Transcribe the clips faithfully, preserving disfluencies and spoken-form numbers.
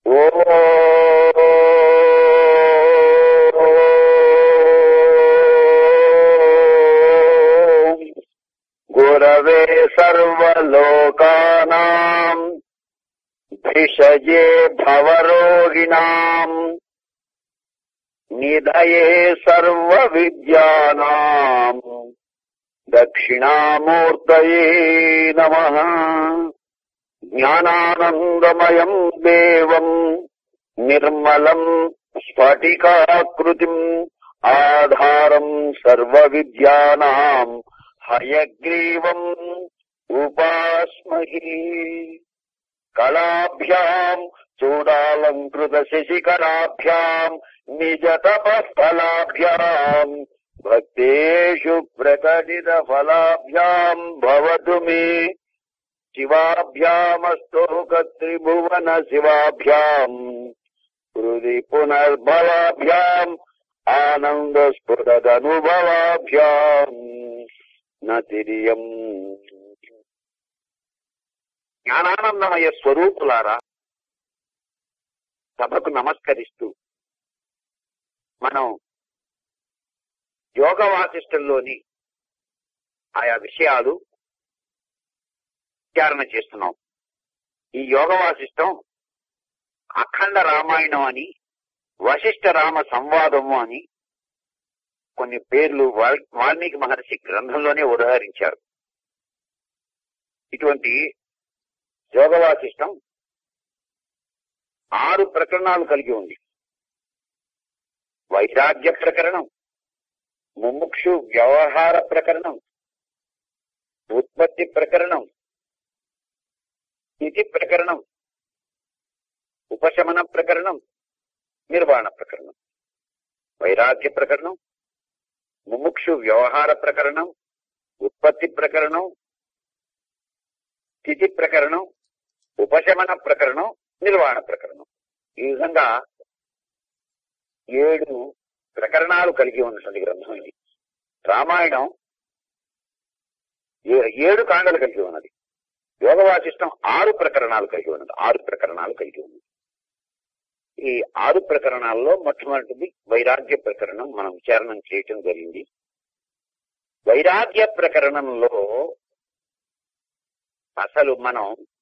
గురవే సర్వలోకానాం భిషజే భవరోగిణాం నిధయే సర్వ విద్యానాం దక్షిణామూర్తయే నమః. జ్ఞానానందమయం దేవం నిర్మలం స్ఫటికాకృతిం ఆధారం సర్వ విద్యానాం హయగ్రీవం ఉపాస్మహి. కళాభ్యాం చూడాలంకృత శశికళాభ్యాం నిజ తపఃఫలాభ్యాం భక్తేషు ప్రకటిత ఫలాభ్యాం భవతు మే. శివాభ్యామస్తోక త్రిభువన శివాభ్యాం హృది పునర్భవాభ్యాం ఆనంద స్ఫురదనుభవాభ్యాం నతిరియం. జ్ఞానానందమయ స్వరూపులారా, సభకు నమస్కరిస్తూ మనం యోగ వాసిష్టంలోని ఆయా విషయాలు విచారణ చేస్తున్నాం. ఈ యోగ వాసిష్టం అఖండ రామాయణం అని, వశిష్ఠ రామ సంవాదము అని కొన్ని పేర్లు వాల్మీకి మహర్షి గ్రంథంలోనే ఉదహరించారు. ఇటువంటి యోగ వాసిష్టం ఆరు ప్రకరణాలు కలిగి ఉంది. వైరాగ్య ప్రకరణం, ముముక్షు వ్యవహార ప్రకరణం, ఉత్పత్తి ప్రకరణం, స్థితి ప్రకరణం, ఉపశమన ప్రకరణం, నిర్వాణ ప్రకరణం. వైరాగ్య ప్రకరణం, ముముక్షు వ్యవహార ప్రకరణం, ఉత్పత్తి ప్రకరణం, స్థితి ప్రకరణం, ఉపశమన ప్రకరణం, నిర్వాణ ప్రకరణం. ఈ విధంగా ఏడు ప్రకరణాలు కలిగి ఉన్నటువంటి గ్రంథం ఇది. రామాయణం ఏడు కాండలు కలిగి ఉన్నది. యోగ వాసిష్టం ఆరు ప్రకరణాలు కలిగి ఉన్నది. ఆరు ప్రకరణాలు కలిగి ఉన్నది. ఈ ఆరు ప్రకరణాల్లో మొట్టమొదటిది వైరాగ్య ప్రకరణం మనం విచారణ చేయటం జరిగింది. వైరాగ్య ప్రకరణంలో అసలు మనం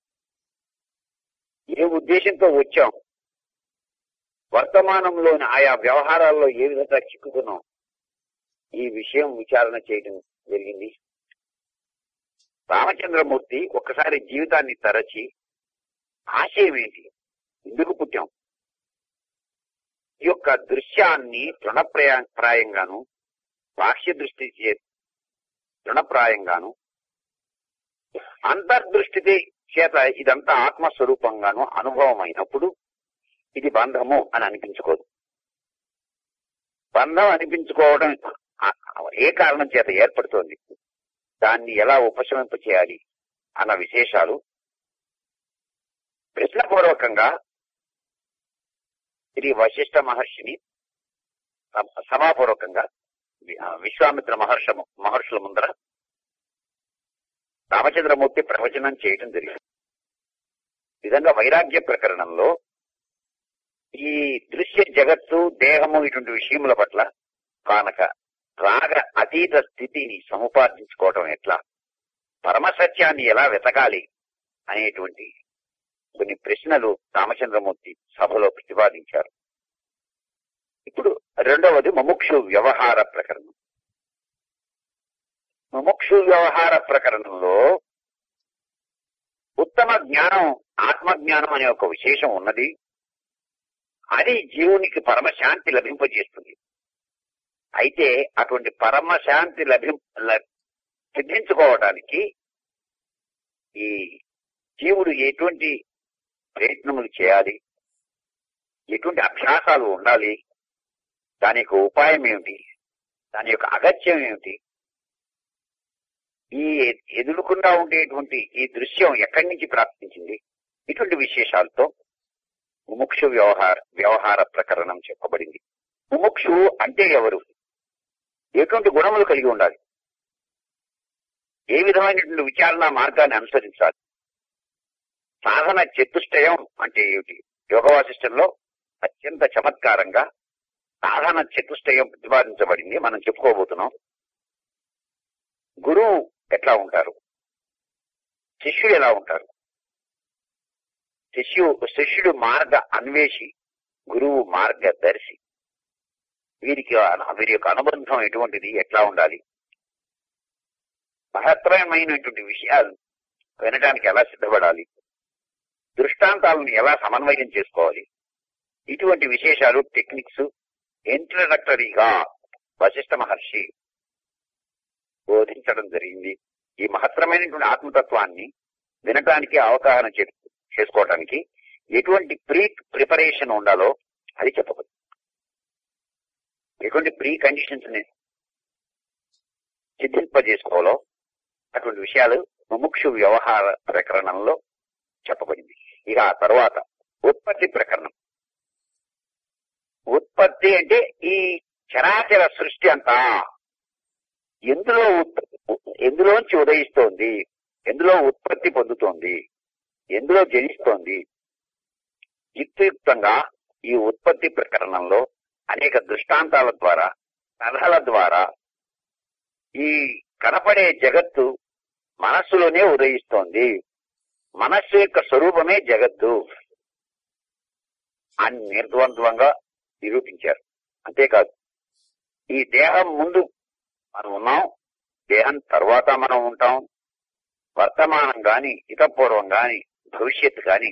ఏ ఉద్దేశంతో వచ్చాం, వర్తమానంలోని ఆయా వ్యవహారాల్లో ఏ విధంగా చిక్కుకున్నాం, ఈ విషయం విచారణ చేయడం జరిగింది. రామచంద్రమూర్తి ఒక్కసారి జీవితాన్ని తరచి ఆశయం ఏంటి, ఎందుకు పుట్టాం, ఈ యొక్క దృశ్యాన్ని తృణప్రయా ప్రాయంగాను బాహ్య దృష్టి చే తృణప్రాయంగాను అంతర్దృష్టి చేత ఇదంతా ఆత్మస్వరూపంగాను అనుభవం అయినప్పుడు ఇది బంధము అని అనిపించుకోదు. బంధం అనిపించుకోవడం ఏ కారణం చేత ఏర్పడుతోంది, దాన్ని ఎలా ఉపశమింప చేయాలి అన్న విశేషాలు ప్రశ్నపూర్వకంగా శ్రీ వశిష్ఠ మహర్షిని సభాపూర్వకంగా విశ్వామిత్ర మహర్ష మహర్షుల ముందర రామచంద్రమూర్తి ప్రవచనం చేయటం జరిగింది. విధంగా వైరాగ్య ప్రకరణంలో ఈ దృశ్య జగత్తు, దేహము ఇటువంటి విషయముల పట్ల కానక రాగ అతీత స్థితిని సముపార్జించుకోవటం ఎట్లా, పరమసత్యాన్ని ఎలా వెతకాలి అనేటువంటి కొన్ని ప్రశ్నలు రామచంద్రమూర్తి సభలో ప్రతిపాదించారు. ఇప్పుడు రెండవది ముముక్షు వ్యవహార ప్రకరణం. ముముక్షు వ్యవహార ప్రకరణంలో ఉత్తమ జ్ఞానం, ఆత్మజ్ఞానం అనే ఒక విశేషం ఉన్నది. అది జీవునికి పరమశాంతి లభింపజేస్తుంది. అయితే అటువంటి పరమశాంతి లభిం సిద్ధించుకోవడానికి ఈ జీవుడు ఎటువంటి ప్రయత్నములు చేయాలి, ఎటువంటి అభ్యాసాలు ఉండాలి, దాని యొక్క ఉపాయం ఏమిటి, దాని యొక్క అగత్యం ఏమిటి, ఈ ఎదురుకుండా ఉండేటువంటి ఈ దృశ్యం ఎక్కడి నుంచి ప్రాప్తించింది, ఇటువంటి విశేషాలతో ముముక్షు వ్యవహార వ్యవహార ప్రకరణం చెప్పబడింది. ముముక్షు అంటే ఎవరు, ఎటువంటి గుణములు కలిగి ఉండాలి, ఏ విధమైనటువంటి విచారణ మార్గాన్ని అనుసరించాలి, సాధన చతుష్టయం అంటే ఏమిటి, యోగ వాసిష్టంలో అత్యంత చమత్కారంగా సాధన చతుష్టయం ప్రతిపాదించబడింది. మనం చెప్పుకోబోతున్నాం. గురువు ఎట్లా ఉంటారు, శిష్యుడు ఎలా ఉంటారు, శిష్యు శిష్యుడు మార్గ అన్వేషి, గురువు మార్గదర్శి. వీరికి వీరి యొక్క అనుబంధం ఎటువంటిది, ఎట్లా ఉండాలి, మహత్తరమైనటువంటి విషయాలు వినడానికి ఎలా సిద్ధపడాలి, దృష్టాంతాలను ఎలా సమన్వయం చేసుకోవాలి, ఇటువంటి విశేషాలు టెక్నిక్స్ ఇంట్రడక్టరీగా వశిష్ఠ మహర్షి బోధించడం జరిగింది. ఈ మహత్తరమైనటువంటి ఆత్మతత్వాన్ని వినటానికి, అవగాహన చేసుకోవటానికి ఎటువంటి ప్రీ ప్రిపరేషన్ ఉండాలో అది చెప్పబడింది. ఎటువంటి ప్రీ కండిషన్స్ ని సిద్ధింపజేసుకోవాలో అటువంటి విషయాలు ముముక్షు వ్యవహార ప్రకరణంలో చెప్పబడింది. ఇక ఆ తర్వాత ఉత్పత్తి ప్రకరణం. ఉత్పత్తి అంటే ఈ చరాచర సృష్టి అంతా ఎందులో ఎందులోంచి ఉదయిస్తోంది, ఎందులో ఉత్పత్తి పొందుతోంది, ఎందులో జనిస్తోంది. యుక్తియుక్తంగా ఈ ఉత్పత్తి ప్రకరణంలో అనేక దృష్టాంతాల ద్వారా, కథల ద్వారా ఈ కనపడే జగత్తు మనస్సులోనే ఉదయిస్తోంది, మనస్సు యొక్క స్వరూపమే జగత్తు అని నిర్ద్వంద్వంగా నిరూపించారు. అంతేకాదు, ఈ దేహం ముందు మనం ఉన్నాం, దేహం తర్వాత మనం ఉంటాం, వర్తమానం గాని, ఇతపూర్వం గాని, భవిష్యత్తు గాని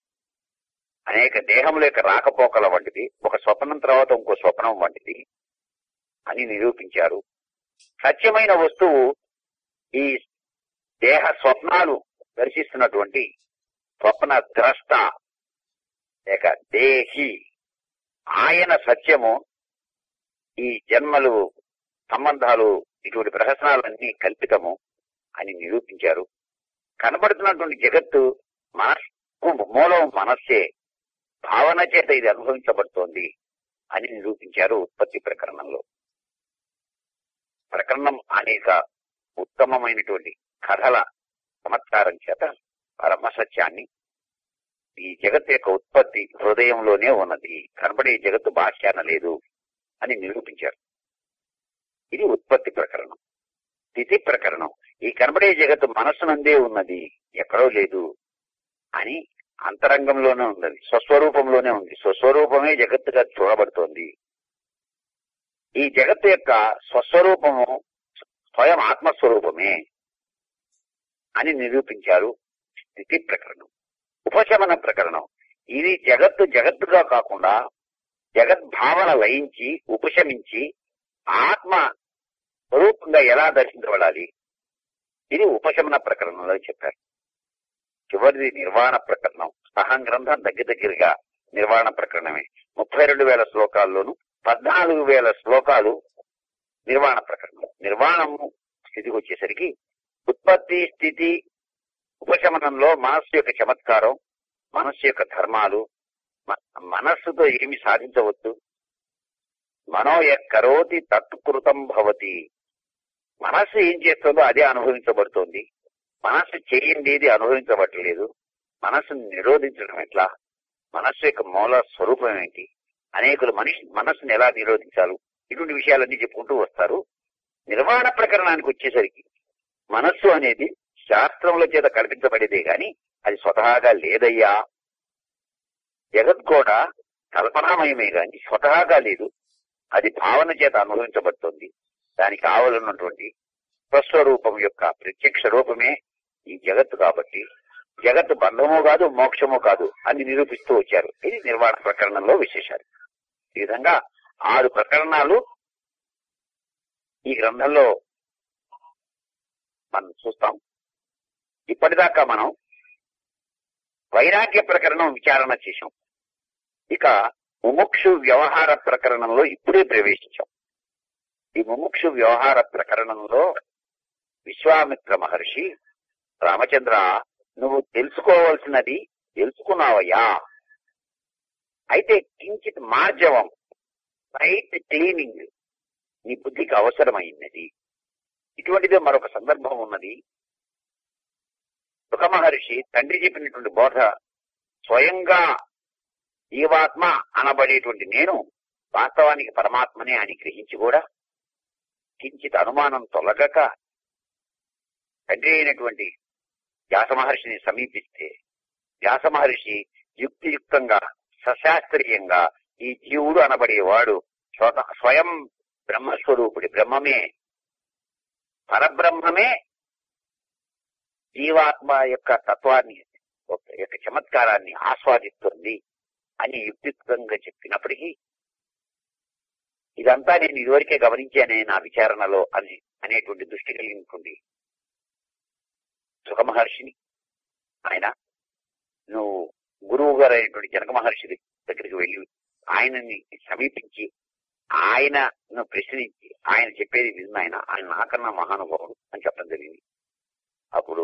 అనేక దేహముల యొక్క రాకపోకల వంటిది, ఒక స్వప్నం తర్వాత ఇంకో స్వప్నం వంటిది అని నిరూపించారు. సత్యమైన వస్తువు ఈ దేహ స్వప్నాలు దర్శిస్తున్నటువంటి స్వప్న ద్రష్ట లేక దేహి, ఆయన సత్యము. ఈ జన్మలు, సంబంధాలు, ఇటువంటి ప్రహసనాలన్నీ కల్పితము అని నిరూపించారు. కనబడుతున్నటువంటి జగత్తు మనస్సు మూలం మనస్సే, భావన చేత ఇది అనుభవించబడుతోంది అని నిరూపించారు ఉత్పత్తి ప్రకరణంలో. ప్రకరణం అనేక ఉత్తమమైనటువంటి కథల చమత్కారం చేత పరమసత్యాన్ని, ఈ జగత్తు యొక్క ఉత్పత్తి హృదయంలోనే ఉన్నది, కనబడే జగత్తు బాహ్యాన లేదు అని నిరూపించారు. ఇది ఉత్పత్తి ప్రకరణం. స్థితి ప్రకరణం, ఈ కనబడే జగత్తు మనస్సునందే ఉన్నది, ఎక్కడో లేదు అని అంతరంగంలోనే ఉన్నది, స్వస్వరూపంలోనే ఉంది, స్వస్వరూపమే జగత్తుగా చూడబడుతోంది. ఈ జగత్తు యొక్క స్వస్వరూపము స్వయం ఆత్మస్వరూపమే అని నిరూపించారు. స్థితి ప్రకరణం. ఉపశమన ప్రకరణం, ఇది జగత్తు జగత్తుగా కాకుండా జగద్భావన లయించి ఉపశమించి ఆత్మ స్వరూపంగా ఎలా దర్శించబడాలి, ఇది ఉపశమన ప్రకరణంలో చెప్పారు. చివరిది నిర్వాణ ప్రకరణం. సహం గ్రంథం దగ్గర దగ్గరగా నిర్వాణ ప్రకరణమే. ముప్పై రెండు వేల శ్లోకాల్లోనూ పద్నాలుగు వేల శ్లోకాలు నిర్వాణ ప్రకరణం. నిర్వాణము స్థితికి వచ్చేసరికి ఉత్పత్తి, స్థితి, ఉపశమనంలో మనస్సు యొక్క చమత్కారం, మనస్సు యొక్క ధర్మాలు, మనస్సుతో ఏమి సాధించవచ్చు, మనో యక్కరోతి తత్కృతం భవతి, మనస్సు ఏం చేస్తుందో అదే అనుభవించబడుతోంది, మనస్సు చేయండి ఏది అనుభవించబట్టలేదు, మనస్సును నిరోధించడం ఎట్లా, మనస్సు యొక్క మూల స్వరూపం ఏంటి, అనేకులు మనిషి మనస్సును ఎలా నిరోధించాలి, ఇటువంటి విషయాలన్నీ చెప్పుకుంటూ వస్తారు. నిర్వాణ ప్రకరణానికి వచ్చేసరికి మనస్సు అనేది శాస్త్రముల చేత కల్పించబడేదే గాని అది స్వతహాగా లేదయ్యా, జగత్ కూడా కల్పనామయమే గాని స్వతహాగా లేదు, అది భావన చేత అనుభవించబడుతుంది. దానికి కావాలన్నటువంటి స్వస్వరూపం యొక్క ప్రత్యక్ష రూపమే ఈ జగత్తు. కాబట్టి జగత్తు బంధము కాదు, మోక్షము కాదు అని నిరూపిస్తూ వచ్చారు. ఇది నిర్వాణ ప్రకరణంలో విశేషాలు. ఈ విధంగా ఆరు ప్రకరణాలు ఈ గ్రంథంలో మనం చూస్తాం. ఇప్పటిదాకా మనం వైరాగ్య ప్రకరణం విచారణ చేశాం. ఇక ముముక్షు వ్యవహార ప్రకరణంలో ఇప్పుడే ప్రవేశించాం. ఈ ముముక్షు వ్యవహార ప్రకరణంలో విశ్వామిత్ర మహర్షి, రామచంద్ర నువ్వు తెలుసుకోవాల్సినది తెలుసుకున్నావయ్యా, అయితే కించిత్ మార్జవం, రైట్ క్లీనింగ్ నీ బుద్ధికి అవసరమైనది. ఇటువంటిదే మరొక సందర్భం ఉన్నది. సుఖ మహర్షి తండ్రి చెప్పినటువంటి బోధ స్వయంగా జీవాత్మ అనబడేటువంటి నేను వాస్తవానికి పరమాత్మనే అని గ్రహించి కూడా కించిత్ అనుమానం తొలగక తండ్రి అయినటువంటి వ్యాస మహర్షిని సమీపిస్తే వ్యాస మహర్షి యుక్తియుక్తంగా సశాస్త్రీయంగా ఈ జీవుడు అనబడేవాడు స్వయం బ్రహ్మస్వరూపుడి బ్రహ్మమే పరబ్రహ్మమే జీవాత్మ యొక్క తత్వాన్ని యొక్క చమత్కారాన్ని ఆస్వాదిస్తుంది అని యుక్తియుక్తంగా చెప్పినప్పటికీ ఇదంతా నేను ఇదివరకే గమనించానే నా విచారణలో అని అనేటువంటి దృష్టి కలిగినటువంటి సుఖ మహర్షిని ఆయన నువ్వు గురువు గారు అయినటువంటి జనక మహర్షి దగ్గరికి వెళ్ళి ఆయనని సమీపించి ఆయనను ప్రశ్నించి ఆయన చెప్పేది విన్న ఆయన ఆయన నాకన్నా మహానుభావుడు అని చెప్పడం జరిగింది. అప్పుడు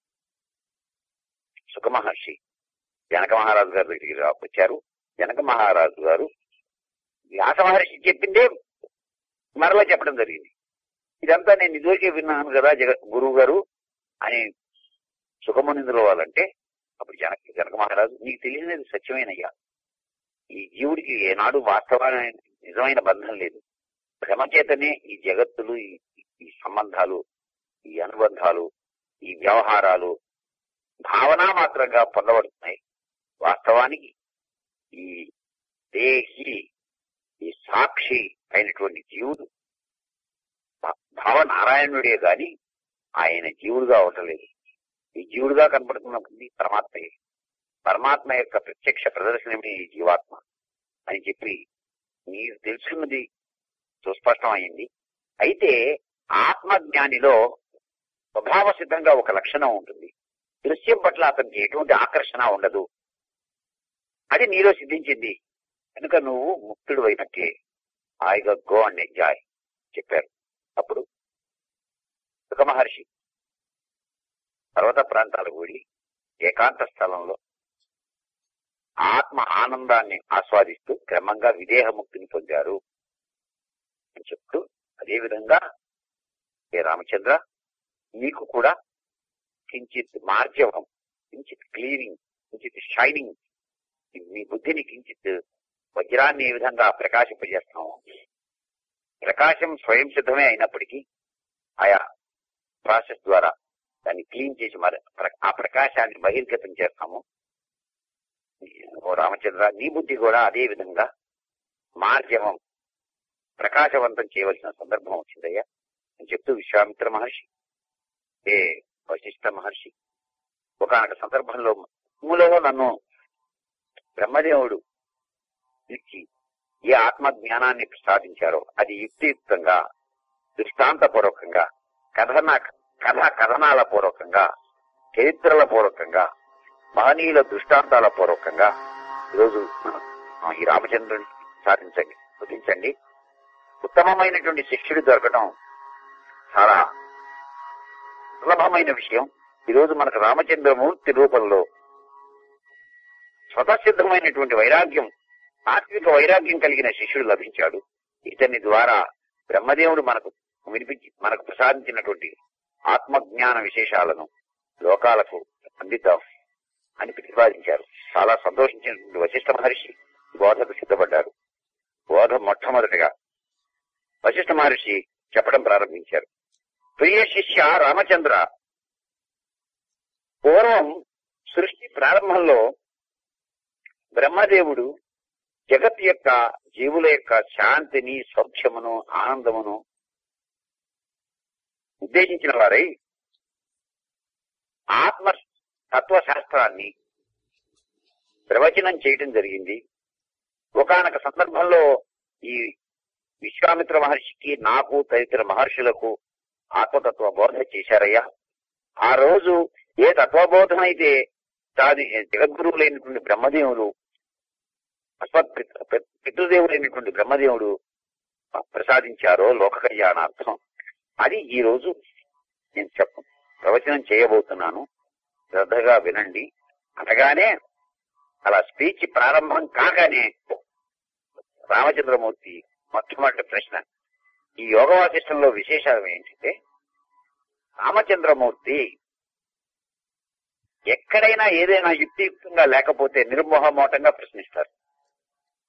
సుఖ మహర్షి జనక మహారాజు గారి దగ్గరికి వచ్చారు. జనక మహారాజు గారు వ్యాస మహర్షి చెప్పిందే మరలా చెప్పడం జరిగింది. ఇదంతా నేను ఇదివరకే విన్నాను కదా జగ గురువు గారు అని సుఖమునిందుల వాళ్ళంటే అప్పుడు జనక జనక మహారాజు నీకు తెలియనిది సత్యమేనయ్యా, ఈ జీవుడికి ఏనాడు వాస్తవమైన నిజమైన బంధం లేదు. భ్రమచేతనే ఈ జగత్తులు ఈ సంబంధాలు ఈ అనుబంధాలు ఈ వ్యవహారాలు భావన మాత్రంగా పొందబడుతున్నాయి. వాస్తవానికి ఈ దేహి ఈ సాక్షి అయినటువంటి జీవుడు భావనారాయణుడే గాని ఆయన జీవుడుగా ఉండలేదు. ఈ జీవుడుగా కనపడుతున్నది పరమాత్మయే. పరమాత్మ యొక్క ప్రత్యక్ష ప్రదర్శనమే ఈ జీవాత్మ అని చెప్పి నీకు తెలుసున్నది సుస్పష్టం అయింది. అయితే ఆత్మజ్ఞానిలో స్వభావ సిద్ధంగా ఒక లక్షణం ఉంటుంది. దృశ్యం పట్ల అతనికి ఎటువంటి ఆకర్షణ ఉండదు. అది నీలో సిద్ధించింది కనుక నువ్వు ముక్తుడు అయినట్టే. హాయిగా గో అండ్ ఎంజాయ్ చెప్పారు. అప్పుడు సుఖ మహర్షి పర్వత ప్రాంతాలకు వెళ్ళి ఏకాంత స్థలంలో ఆత్మ ఆనందాన్ని ఆస్వాదిస్తూ క్రమంగా విదేహ ముక్తిని పొందారు అని చెప్తూ అదేవిధంగా ఏ రామచంద్ర నీకు కూడా కించిత్ మార్జవం, కించిత్ క్లీనింగ్, కించిత్ షైనింగ్, మీ బుద్ధిని కించిత్ వజ్రాన్ని ఏ విధంగా ప్రకాశింపజేస్తాము. ప్రకాశం స్వయం సిద్ధమే అయినప్పటికీ ఆయా ప్రాసెస్ ద్వారా దాన్ని క్లీన్ చేసి మరి ఆ ప్రకాశాన్ని బహిర్గతం చేస్తాము. ఓ రామచంద్ర నీ బుద్ధి కూడా అదే విధంగా మార్జవం ప్రకాశవంతం చేయవలసిన సందర్భం వచ్చిందయ్యా అని చెప్తూ విశ్వామిత్ర మహర్షి ఏ వశిష్ఠ మహర్షి ఒకనొక సందర్భంలో మూలలో నన్ను బ్రహ్మదేవుడు ఇచ్చి ఏ ఆత్మ జ్ఞానాన్ని ప్రసాదించారో అది యుక్తియుక్తంగా దృష్టాంతపూర్వకంగా కథన కథ కథనాల పూర్వకంగా చరిత్రల పూర్వకంగా మహనీయుల దృష్టాంతాల పూర్వకంగా ఈరోజు ఈ రామచంద్రుని సాధించండి గుర్తించండి. ఉత్తమమైనటువంటి శిష్యుడు దొరకడం చాలా సులభమైన విషయం. ఈరోజు మనకు రామచంద్రమూర్తి రూపంలో స్వతసిద్ధమైనటువంటి వైరాగ్యం, ఆత్మిక వైరాగ్యం కలిగిన శిష్యుడు లభించాడు. ఇతని ద్వారా బ్రహ్మదేవుడు మనకు వినిపించి మనకు ప్రసాదించినటువంటి ఆత్మజ్ఞాన విశేషాలను లోకాలకు అందిద్దాం అని ప్రతిపాదించారు. చాలా సంతోషించినటువంటి వశిష్ఠ మహర్షి బోధకు సిద్ధపడ్డారు. బోధ మొట్టమొదటిగా వశిష్ఠ మహర్షి చెప్పడం ప్రారంభించారు. ప్రియ శిష్య రామచంద్ర, పూర్వం సృష్టి ప్రారంభంలో బ్రహ్మదేవుడు జగత్ యొక్క జీవుల యొక్క శాంతిని, సౌఖ్యమును, ఆనందమును ఉద్దేశించిన వారై ఆత్మ తత్వశాస్త్రాన్ని ప్రవచనం చేయటం జరిగింది. ఒకానొక సందర్భంలో ఈ విశ్వామిత్ర మహర్షికి, నాకు, తదితర మహర్షులకు ఆత్మతత్వ బోధ చేశారయ్యా. ఆ రోజు ఏ తత్వబోధన అయితే దాని జగద్గురువులైనటువంటి బ్రహ్మదేవుడు, అస్మత్ పితృదేవుడైనటువంటి బ్రహ్మదేవుడు ప్రసాదించారో లోక కళ్యాణార్థం, అది ఈ రోజు నేను చెప్ప ప్రవచనం చేయబోతున్నాను, శ్రద్ధగా వినండి అనగానే అలా స్పీచ్ ప్రారంభం కాగానే రామచంద్రమూర్తి మొట్టమొదటి ప్రశ్న, ఈ యోగ వాసిష్టంలో విశేషం ఏంటంటే రామచంద్రమూర్తి ఎక్కడైనా ఏదైనా యుక్తియుక్తంగా లేకపోతే నిర్మోహమోటంగా ప్రశ్నిస్తారు.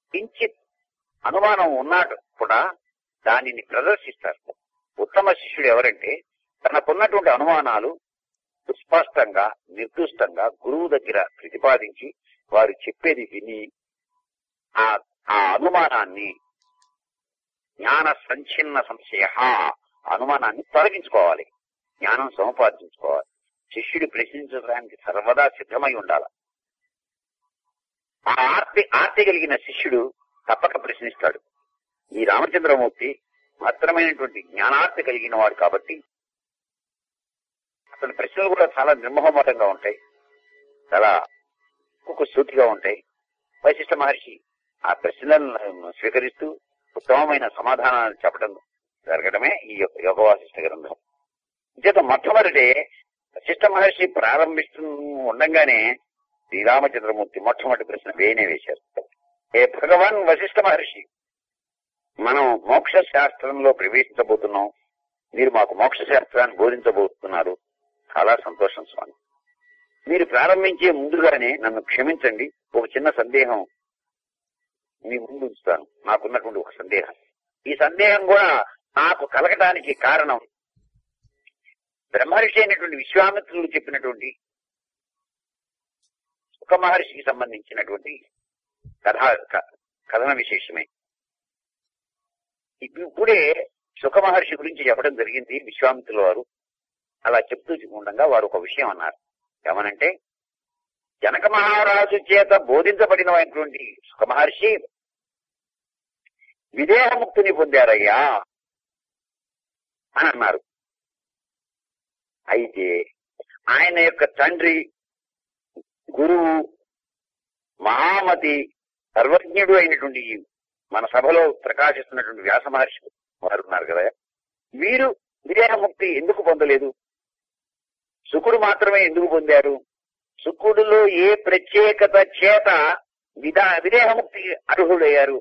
కించిత్ అనుమానం ఉన్నాడు కూడా దానిని ప్రదర్శిస్తారు. ఉత్తమ శిష్యుడు ఎవరంటే తనకున్నటువంటి అనుమానాలు సుస్పష్టంగా నిర్దుష్టంగా గురువు దగ్గర ప్రతిపాదించి వారు చెప్పేది విని ఆ ఆ అనుమానాన్ని జ్ఞాన సంచిన్న సంశయ అనుమానాన్ని తొలగించుకోవాలి, జ్ఞానం సముపార్జించుకోవాలి. శిష్యుడు ప్రశ్నించడానికి సర్వదా సిద్ధమై ఉండాలి. ఆ ఆర్తి ఆర్తి కలిగిన శిష్యుడు తప్పక ప్రశ్నిస్తాడు. ఈ రామచంద్రమూర్తి మాత్రమైనటువంటి జ్ఞానార్తి కలిగిన వాడు కాబట్టి అతని ప్రశ్నలు కూడా చాలా నిర్మోహమాటంగా ఉంటాయి, చాలా సూటిగా ఉంటాయి. వశిష్ఠ మహర్షి ఆ ప్రశ్నలను స్వీకరిస్తూ ఉత్తమమైన సమాధానాలు చెప్పడం జరగడమే ఈ యోగ వాసిష్ఠ గ్రంథం. చేత మొట్టమొదటి వశిష్ఠ మహర్షి ప్రారంభిస్తూ ఉండగానే శ్రీరామచంద్రమూర్తి మొట్టమొదటి ప్రశ్న వేయనే వేశారు. ఏ భగవాన్ వశిష్ఠ మహర్షి, మనం మోక్ష శాస్త్రంలో ప్రవేశించబోతున్నాం, మీరు మాకు మోక్ష శాస్త్రాన్ని బోధించబోతున్నారు. చాలా సంతోషం స్వామి. మీరు ప్రారంభించే ముందుగానే నన్ను క్షమించండి, ఒక చిన్న సందేహం మీ ముందు ఉంచుతాను. నాకున్నటువంటి ఒక సందేహం. ఈ సందేహం కూడా నాకు కలగటానికి కారణం బ్రహ్మర్షి అయినటువంటి విశ్వామిత్రులు చెప్పినటువంటి ఒక మహర్షికి సంబంధించినటువంటి కథా కథన విశేషమే. ఇప్పుడే సుఖ మహర్షి గురించి చెప్పడం జరిగింది విశ్వామిత్రుల వారు. అలా చెప్తూ ఉండగా వారు ఒక విషయం అన్నారు. ఏమనంటే, జనక మహారాజు చేత బోధించబడినటువంటి సుఖ మహర్షి విదేహముక్తిని పొందారయ్యా అని అన్నారు. అయితే ఆయన యొక్క తండ్రి గురువు మహామతి సర్వజ్ఞుడు అయినటువంటి మన సభలో ప్రకాశిస్తున్నటువంటి వ్యాస మహర్షి వారు ఉన్నారు కదా, వీరు విదేహముక్తి ఎందుకు పొందలేదు? శుకుడు మాత్రమే ఎందుకు పొందారు? శుకుడులో ఏ ప్రత్యేకత చేత విదా విదేహముక్తి అర్హులయ్యారు?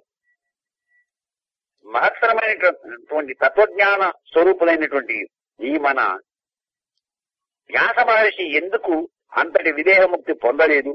మహత్తరమైనటువంటి తత్వజ్ఞాన స్వరూపులైనటువంటి ఈ మన వ్యాస మహర్షి ఎందుకు అంతటి విదేహముక్తి పొందలేదు?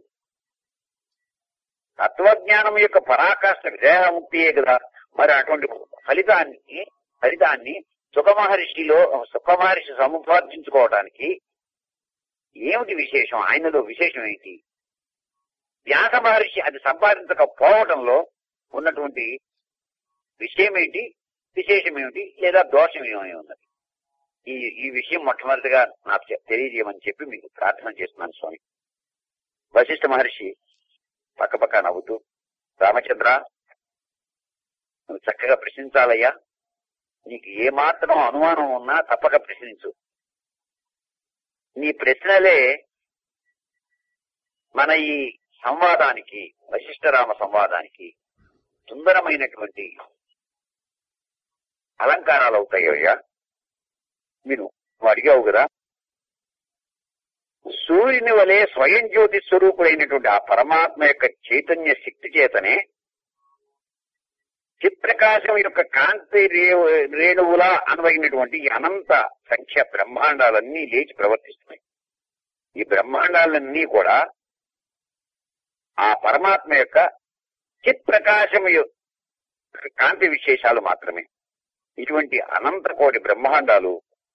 తత్వజ్ఞానం యొక్క పరాకాష్ఠ విదేహముక్తియే కదా. మరి అటువంటి ఫలితాన్ని ఫలితాన్ని సుఖ మహర్షిలో సుఖ మహర్షి సముపార్జించుకోవడానికి ఏమిటి విశేషం? ఆయనలో విశేషం ఏంటి? వ్యాస మహర్షి అది సంపాదించకపోవడంలో ఉన్నటువంటి విషయం ఏంటి, విశేషం ఏమిటి, లేదా దోషం ఏమై ఉన్నది? ఈ ఈ విషయం మొట్టమొదటిగా నాకు తెలియజేయమని చెప్పి మీకు ప్రార్థన చేస్తున్నాను స్వామి. వశిష్ఠ మహర్షి పక్కపక్క నవ్వుతూ, రామచంద్ర, నువ్వు చక్కగా ప్రశ్నించాలయ్యా, నీకు ఏమాత్రం అనుమానం ఉన్నా తప్పక ప్రశ్నించు. నీ ప్రశ్నలే మన ఈ సంవాదానికి, వశిష్ఠరామ సంవాదానికి సుందరమైనటువంటి అలంకారాలు అవుతాయ్యా. మీరు నువ్వు అడిగావు కదా, సూర్యుని వలె స్వయం జ్యోతి స్వరూపుడైనటువంటి ఆ పరమాత్మ యొక్క చైతన్య శక్తి చేతనే చిత్ప్రకాశం యొక్క కాంతి రేణువులా అనువైనటువంటి ఈ అనంత సంఖ్య బ్రహ్మాండాలన్నీ లేచి ప్రవర్తిస్తున్నాయి. ఈ బ్రహ్మాండాలన్నీ కూడా ఆ పరమాత్మ యొక్క చిత్ప్రకాశం కాంతి విశేషాలు మాత్రమే. ఇటువంటి అనంత కోటి బ్రహ్మాండాలు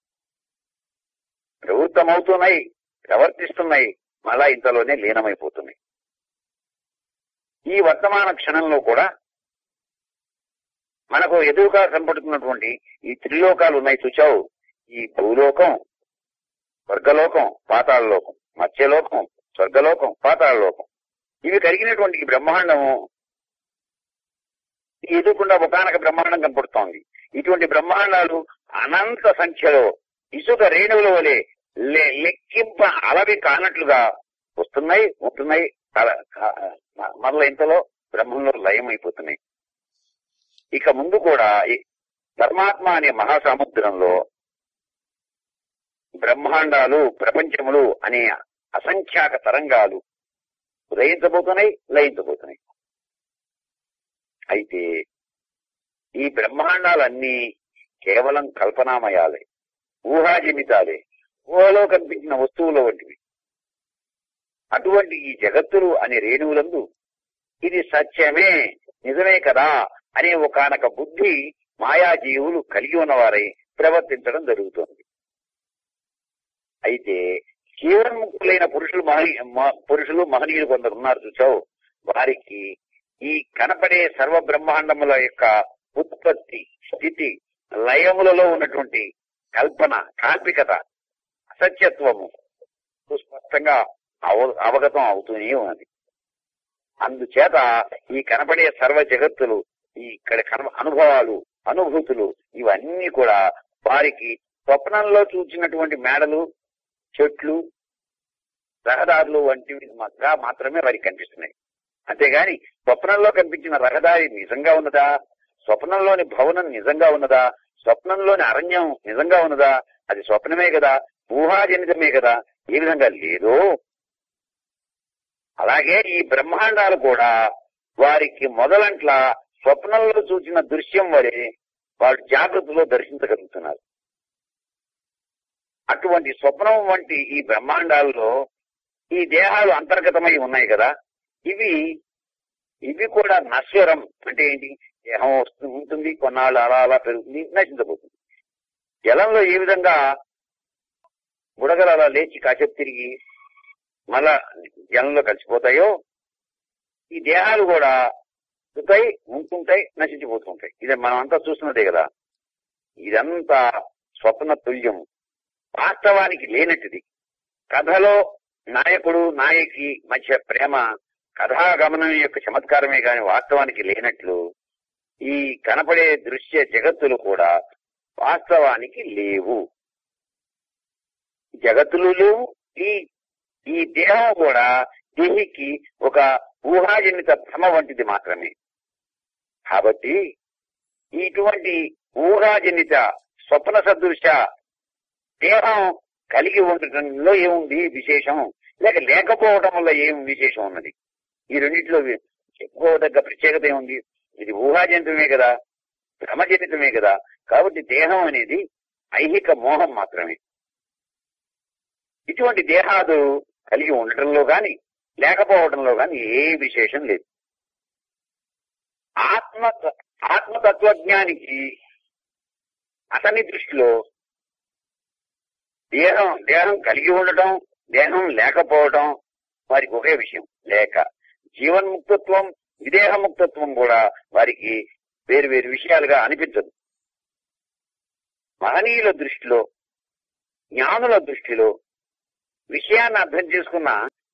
ప్రవృత్తమవుతున్నాయి, ప్రవర్తిస్తున్నాయి, మళ్ళా ఇంతలోనే లీనమైపోతున్నాయి. ఈ వర్తమాన క్షణంలో కూడా మనకు ఎదురుగా కనపడుతున్నటువంటి ఈ త్రిలోకాలు ఉన్నాయి చూచావు. ఈ భూలోకం, స్వర్గలోకం, పాతాళ లోకం, మత్స్యలోకం, స్వర్గలోకం, పాతాళ లోకం, ఇవి కలిగినటువంటి ఈ బ్రహ్మాండము ఎదురుకుండా ఒకనొక బ్రహ్మాండం కనపడుతోంది. ఇటువంటి బ్రహ్మాండాలు అనంత సంఖ్యలో ఇసుక రేణువుల వలె లెక్కింప అలవి కానట్లుగా వస్తున్నాయి, ఉంటున్నాయి, మరల ఇంతలో బ్రహ్మంలో లయం అయిపోతున్నాయి. ఇక ముందు కూడా పరమాత్మ అనే మహాసముద్రంలో బ్రహ్మాండాలు, ప్రపంచములు అనే అసంఖ్యాక తరంగాలు ఉదయించబోతున్నాయి, లయించబోతున్నాయి. అయితే ఈ బ్రహ్మాండాలన్నీ కేవలం కల్పనామయాలే, ఊహాజనితాలే, ఊహలో కనిపించిన వస్తువుల వంటివి. అటువంటి ఈ జగత్తులు అనే రేణువులందు ఇది సత్యమే, నిజమే కదా అనే ఒకానొక బుద్ధి మాయాజీవులు కలిగి ఉన్నవారై ప్రవర్తించడం జరుగుతుంది. అయితే జీవన్ముక్తులైన పురుషులు మహనీ పురుషులు మహనీయులు కొందరు ఉన్నారు చూసావు. వారికి ఈ కనపడే సర్వ బ్రహ్మాండముల యొక్క ఉత్పత్తి, స్థితి, లయములలో ఉన్నటువంటి కల్పన, కాల్పికత, అసత్యత్వము స్పష్టంగా అవ అవగతం అవుతూనే ఉన్నది. అందుచేత ఈ కనపడే సర్వ జగత్తులు, ఈ ఇక్కడ కన అనుభవాలు, అనుభూతులు ఇవన్నీ కూడా వారికి స్వప్నంలో చూసినటువంటి మేడలు, చెట్లు, రహదారులు వంటివి మాత్రమే వారికి కనిపిస్తున్నాయి. అంతేగాని స్వప్నంలో కనిపించిన రహదారి నిజంగా ఉన్నదా? స్వప్నంలోని భవనం నిజంగా ఉన్నదా? స్వప్నంలోని అరణ్యం నిజంగా ఉన్నదా? అది స్వప్నమే కదా, ఊహాజనితమే కదా. ఏ విధంగా లేదో అలాగే ఈ బ్రహ్మాండాలు కూడా వారికి మొదలంట్ల స్వప్నంలో చూసిన దృశ్యం వలె వాడు జాగ్రత్తలో దర్శించగలుగుతున్నారు. అటువంటి స్వప్నం వంటి ఈ బ్రహ్మాండాల్లో ఈ దేహాలు అంతర్గతమై ఉన్నాయి కదా. ఇవి ఇవి కూడా నశ్వరం. అంటే ఏంటి? దేహం వస్తూ ఉంటుంది, కొన్నాళ్ళు అలా అలా పెరుగుతుంది, నశించబోతుంది. జలంలో ఏ విధంగా బుడగలు అలా లేచి కాసేపు తిరిగి మళ్ళా జలంలో కలిసిపోతాయో ఈ దేహాలు కూడా ఉంటాయి, ఉంటుంటాయి, నశించిపోతుంటాయి. ఇది మనం అంతా చూస్తున్నదే కదా. ఇదంతా స్వప్న తుల్యం, వాస్తవానికి లేనట్టుది. కథలో నాయకుడు నాయకి మధ్య ప్రేమ కథాగమనం యొక్క చమత్కారమే కాని వాస్తవానికి లేనట్లు ఈ కనపడే దృశ్య జగత్తులు కూడా వాస్తవానికి లేవు. జగత్తులు లేవు. ఈ ఈ దేహం కూడా దేహికి ఒక ఊహాజనిత భ్రమ వంటిది మాత్రమే. కాబట్టి ఇటువంటి ఊహాజనిత స్వప్న సదృశ దేహం కలిగి ఉండటంలో ఏముంది విశేషం, లేక లేకపోవడం వల్ల ఏం విశేషం ఉన్నది? ఈ రెండింటిలో చెప్పుకోదగ్గ ప్రత్యేకత ఏముంది? ఇది ఊహాజనితమే కదా, భ్రమజనితమే కదా. కాబట్టి దేహం అనేది ఐహిక మోహం మాత్రమే. ఇటువంటి దేహాలు కలిగి ఉండటంలో గాని లేకపోవడంలో గాని ఏ విశేషం లేదు. ఆత్మ ఆత్మతత్వజ్ఞానికి అతని దృష్టిలో దేహం దేహం కలిగి ఉండటం, దేహం లేకపోవడం వారికి ఒకే విషయం. లేక జీవన్ముక్తత్వం, విదేహముక్తత్వం కూడా వారికి వేరు వేరు విషయాలుగా అనిపించదు. మహనీయుల దృష్టిలో, జ్ఞానుల దృష్టిలో విషయాన్ని అర్థం చేసుకున్న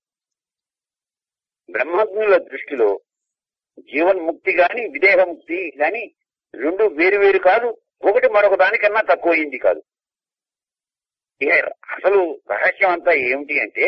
బ్రహ్మజ్ఞుల దృష్టిలో జీవన్ముక్తి గాని విదేహముక్తి గాని రెండు వేరు వేరు కాదు, ఒకటి మరొక దానికన్నా తక్కువైంది కాదు. ఇక అసలు రహస్యం అంతా ఏమిటి అంటే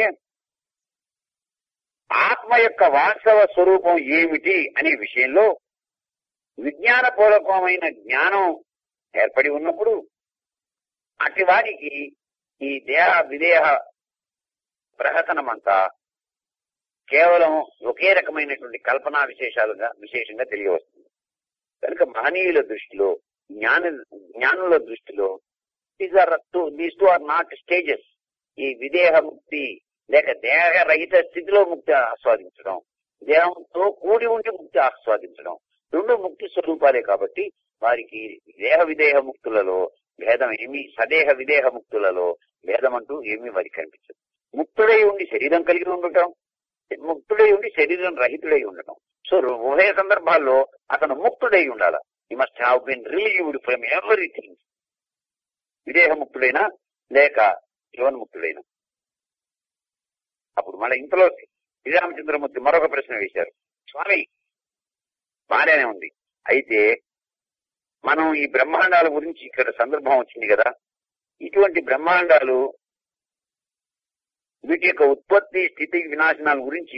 ఆత్మ యొక్క వాస్తవ స్వరూపం ఏమిటి అనే విషయంలో విజ్ఞానపూర్వకమైన జ్ఞానం ఏర్పడి ఉన్నప్పుడు అటు వారికి ఈ దేహ విదేహ ప్రహసనమంతా కేవలం ఒకే రకమైనటువంటి కల్పనా విశేషాలుగా విశేషంగా తెలియవస్తుంది. కనుక మహనీయుల దృష్టిలో, జ్ఞాన జ్ఞానుల దృష్టిలో these are two these two are not stages. ఈ విదేహ ముక్తి లేక దేహరహిత స్థితిలో ముక్తి ఆస్వాదించడం, దేహంతో కూడి ఉండి ముక్తి ఆస్వాదించడం రెండు ముక్తి స్వరూపాలే. కాబట్టి వారికి దేహ విదేహ ముక్తులలో భేదం ఏమి, సదేహ విదేహ ముక్తులలో భేదం అంటూ ఏమీ వారికి కనిపించదు. ముక్తుడై ఉండి శరీరం కలిగి ఉండటం, ముక్తుడై ఉండి శరీరం రహితుడై ఉండటం. సో ఉభయ సందర్భాల్లో అతను ముక్తుడై ఉండాలి. He must have been relieved from everything. విదేహముక్తుడైనా లేక జీవన్ముక్తుడైనా. అప్పుడు మళ్ళీ ఇంతలో శ్రీరామచంద్రమూర్తి మరొక ప్రశ్న వేశారు. స్వామి, బాగానే ఉంది, అయితే మనం ఈ బ్రహ్మాండాల గురించి ఇక్కడ సందర్భం వచ్చింది కదా, ఇటువంటి బ్రహ్మాండాలు వీటి యొక్క ఉత్పత్తి, స్థితి, వినాశనాల గురించి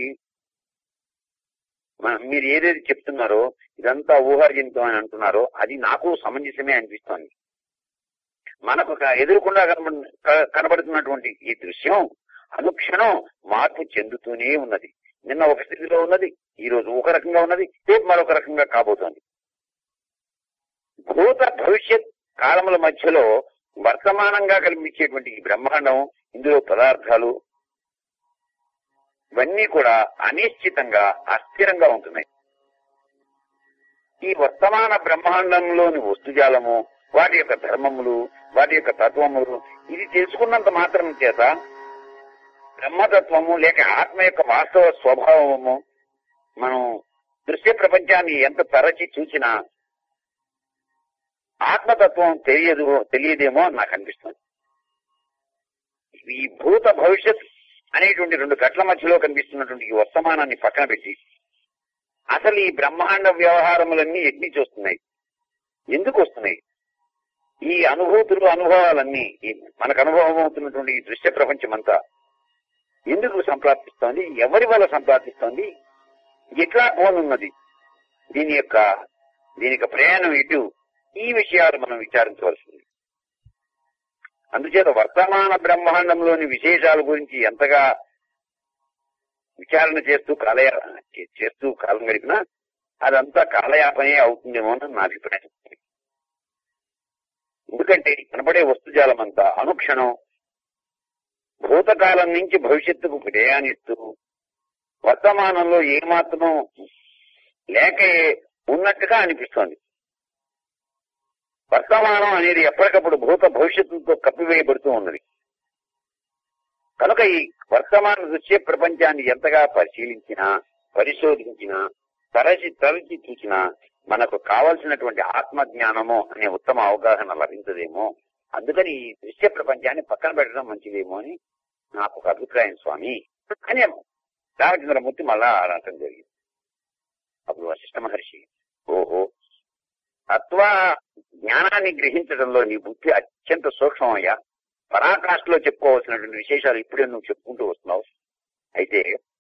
మీరు ఏదేది చెప్తున్నారో ఇదంతా ఊహాజనితం అని అంటున్నారో అది నాకు సమంజసమే అనిపిస్తోంది. మనకు ఎదురుకుండా కనబడి కనబడుతున్నటువంటి ఈ దృశ్యం అనుక్షణం మార్పు చెందుతూనే ఉన్నది. నిన్న ఒక స్థితిలో ఉన్నది, ఈ రోజు ఒక రకంగా ఉన్నది, రేపు మరొక రకంగా కాబోతోంది. భూత భవిష్యత్ కాలముల మధ్యలో వర్తమానంగా కనిపించేటువంటి ఈ బ్రహ్మాండం, ఇందులో పదార్థాలు ఇవన్నీ కూడా అనిశ్చితంగా, అస్థిరంగా ఉంటున్నాయి. ఈ వర్తమాన బ్రహ్మాండంలోని వస్తుజాలము, వాటి యొక్క ధర్మములు, వాటి యొక్క తత్వములు, ఇది తెలుసుకున్నంత మాత్రం చేత బ్రహ్మతత్వము లేక ఆత్మ యొక్క వాస్తవ స్వభావము మనం దృశ్య ప్రపంచాన్ని ఎంత తరచి చూసినా ఆత్మతత్వం తెలియదు తెలియదేమో అని నాకు అనిపిస్తుంది. ఈ భూత భవిష్యత్ అనేటువంటి రెండు గట్ల మధ్యలో కనిపిస్తున్నటువంటి ఈ వర్తమానాన్ని పక్కన పెట్టి అసలు ఈ బ్రహ్మాండ వ్యవహారములన్నీ ఎన్ని చూస్తున్నాయి, ఎందుకు వస్తున్నాయి, ఈ అనుభూతులు అనుభవాలన్నీ మనకు అనుభవం అవుతున్నటువంటి ఈ దృశ్య ప్రపంచం అంతా ఎందుకు సంప్రాప్తిస్తోంది, ఎవరి వల్ల సంప్రాప్తిస్తోంది, ఎట్లా పోనున్నది, దీని యొక్క దీని యొక్క ప్రయాణం ఎటు, ఈ విషయాలు మనం విచారించవలసింది. అందుచేత వర్తమాన బ్రహ్మాండంలోని విశేషాల గురించి ఎంతగా విచారణ చేస్తూ కాలయా చేస్తూ కాలం గడిపినా అదంతా కాలయాపనే అవుతుందేమో అని నా అభిప్రాయం. ఎందుకంటే కనపడే వస్తుజాలం అంతా అనుక్షణం భూతకాలం నుంచి భవిష్యత్తుకు ప్రయాణిస్తూ వర్తమానంలో ఏమాత్రం లేక ఉన్నట్టుగా అనిపిస్తోంది. వర్తమానం అనేది ఎప్పటికప్పుడు భూత భవిష్యత్తుతో కప్పివేయబడుతూ ఉన్నది. కనుక ఈ వర్తమాన దృశ్య ప్రపంచాన్ని ఎంతగా పరిశీలించినా పరిశోధించినా తరచి తరచి చూసినా మనకు కావలసినటువంటి ఆత్మజ్ఞానము అనే ఉత్తమ అవగాహన లభించదేమో. అందుకని ఈ దృశ్య ప్రపంచాన్ని పక్కన పెట్టడం మంచిదేమో అని నాకు ఒక అభిప్రాయం స్వామి అని రామచంద్రమూర్తి మళ్ళా అనటం జరిగింది. అప్పుడు వశిష్ఠ మహర్షి, ఓహో, తత్వ జ్ఞానాన్ని గ్రహించడంలో నీ బుద్ధి అత్యంత సూక్ష్మమయ్యా, పరాకాష్ఠలో చెప్పుకోవాల్సినటువంటి విశేషాలు ఇప్పుడే నువ్వు చెప్పుకుంటూ వస్తున్నావు. అయితే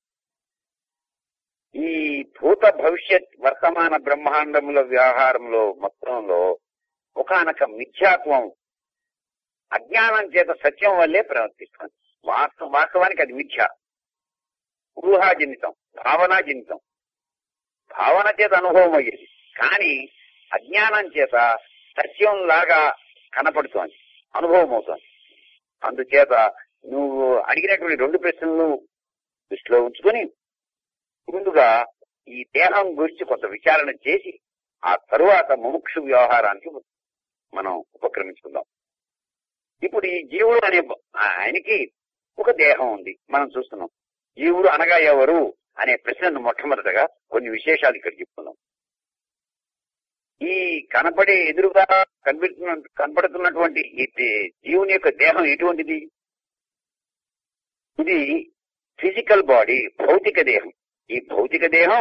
ఈ భూత భవిష్యత్ వర్తమాన బ్రహ్మాండముల వ్యవహారంలో మొత్తంలో ఒకానొక మిథ్యాత్వం అజ్ఞానం చేత సత్యం వల్లే ప్రవర్తిస్తుంది. వాస్తవ వాస్తవానికి అది మిథ్య, ఊహాజనితం, భావనాజనితం, భావన చేత అనుభవం అయ్యేది. కానీ అజ్ఞానం చేత సత్యం లాగా కనపడుతోంది, అనుభవం అవుతోంది. అందుచేత నువ్వు అడిగినటువంటి రెండు ప్రశ్నలను దృష్టిలో ఉంచుకొని ముందుగా ఈ దేహం గురించి కొంత విచారణ చేసి ఆ తరువాత ముముక్షు వ్యవహారానికి మనం ఉపక్రమించుకుందాం. ఇప్పుడు ఈ జీవుడు అనే ఆయనకి ఒక దేహం ఉంది, మనం చూస్తున్నాం. జీవుడు అనగా ఎవరు అనే ప్రశ్నను మొట్టమొదటగా కొన్ని విశేషాలు ఇక్కడ చెప్పుకుందాం. ఈ కనపడే ఎదురుగా కనిపిస్తున్న కనపడుతున్నటువంటి ఈ జీవుని యొక్క దేహం ఎటువంటిది? ఇది ఫిజికల్ బాడీ, భౌతిక దేహం. ఈ భౌతిక దేహం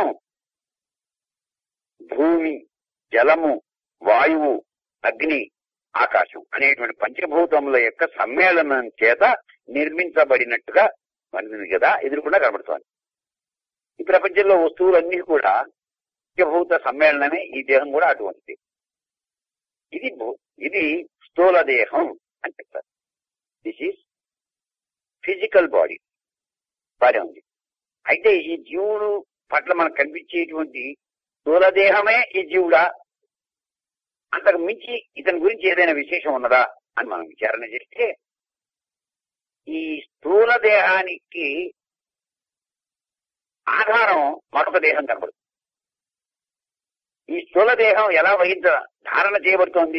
భూమి, జలము, వాయువు, అగ్ని, ఆకాశం అనేటువంటి పంచభూతముల యొక్క సమ్మేళనం చేత నిర్మించబడినట్టుగా మనది కదా ఎదురుకుండా కనబడుతోంది. ఈ ప్రపంచంలో వస్తువులన్నీ కూడా పంచభూత సమ్మేళనమే, ఈ దేహం కూడా అటువంటిది. ఇది ఇది స్థూల దేహం అని చెప్తారు. This is physical body. Body ఉంది. అయితే ఈ జీవుడు పట్ల మనకు కనిపించేటువంటి స్థూల దేహమే ఈ జీవుడా, అంతకు మించి ఇతని గురించి ఏదైనా విశేషం ఉన్నదా అని మనం విచారణ చేస్తే ఈ స్థూల దేహానికి ఆధారం మరొక దేహం కనబడుతుంది. ఈ స్థూల దేహం ఎలా వహించ ధారణ చేయబడుతోంది?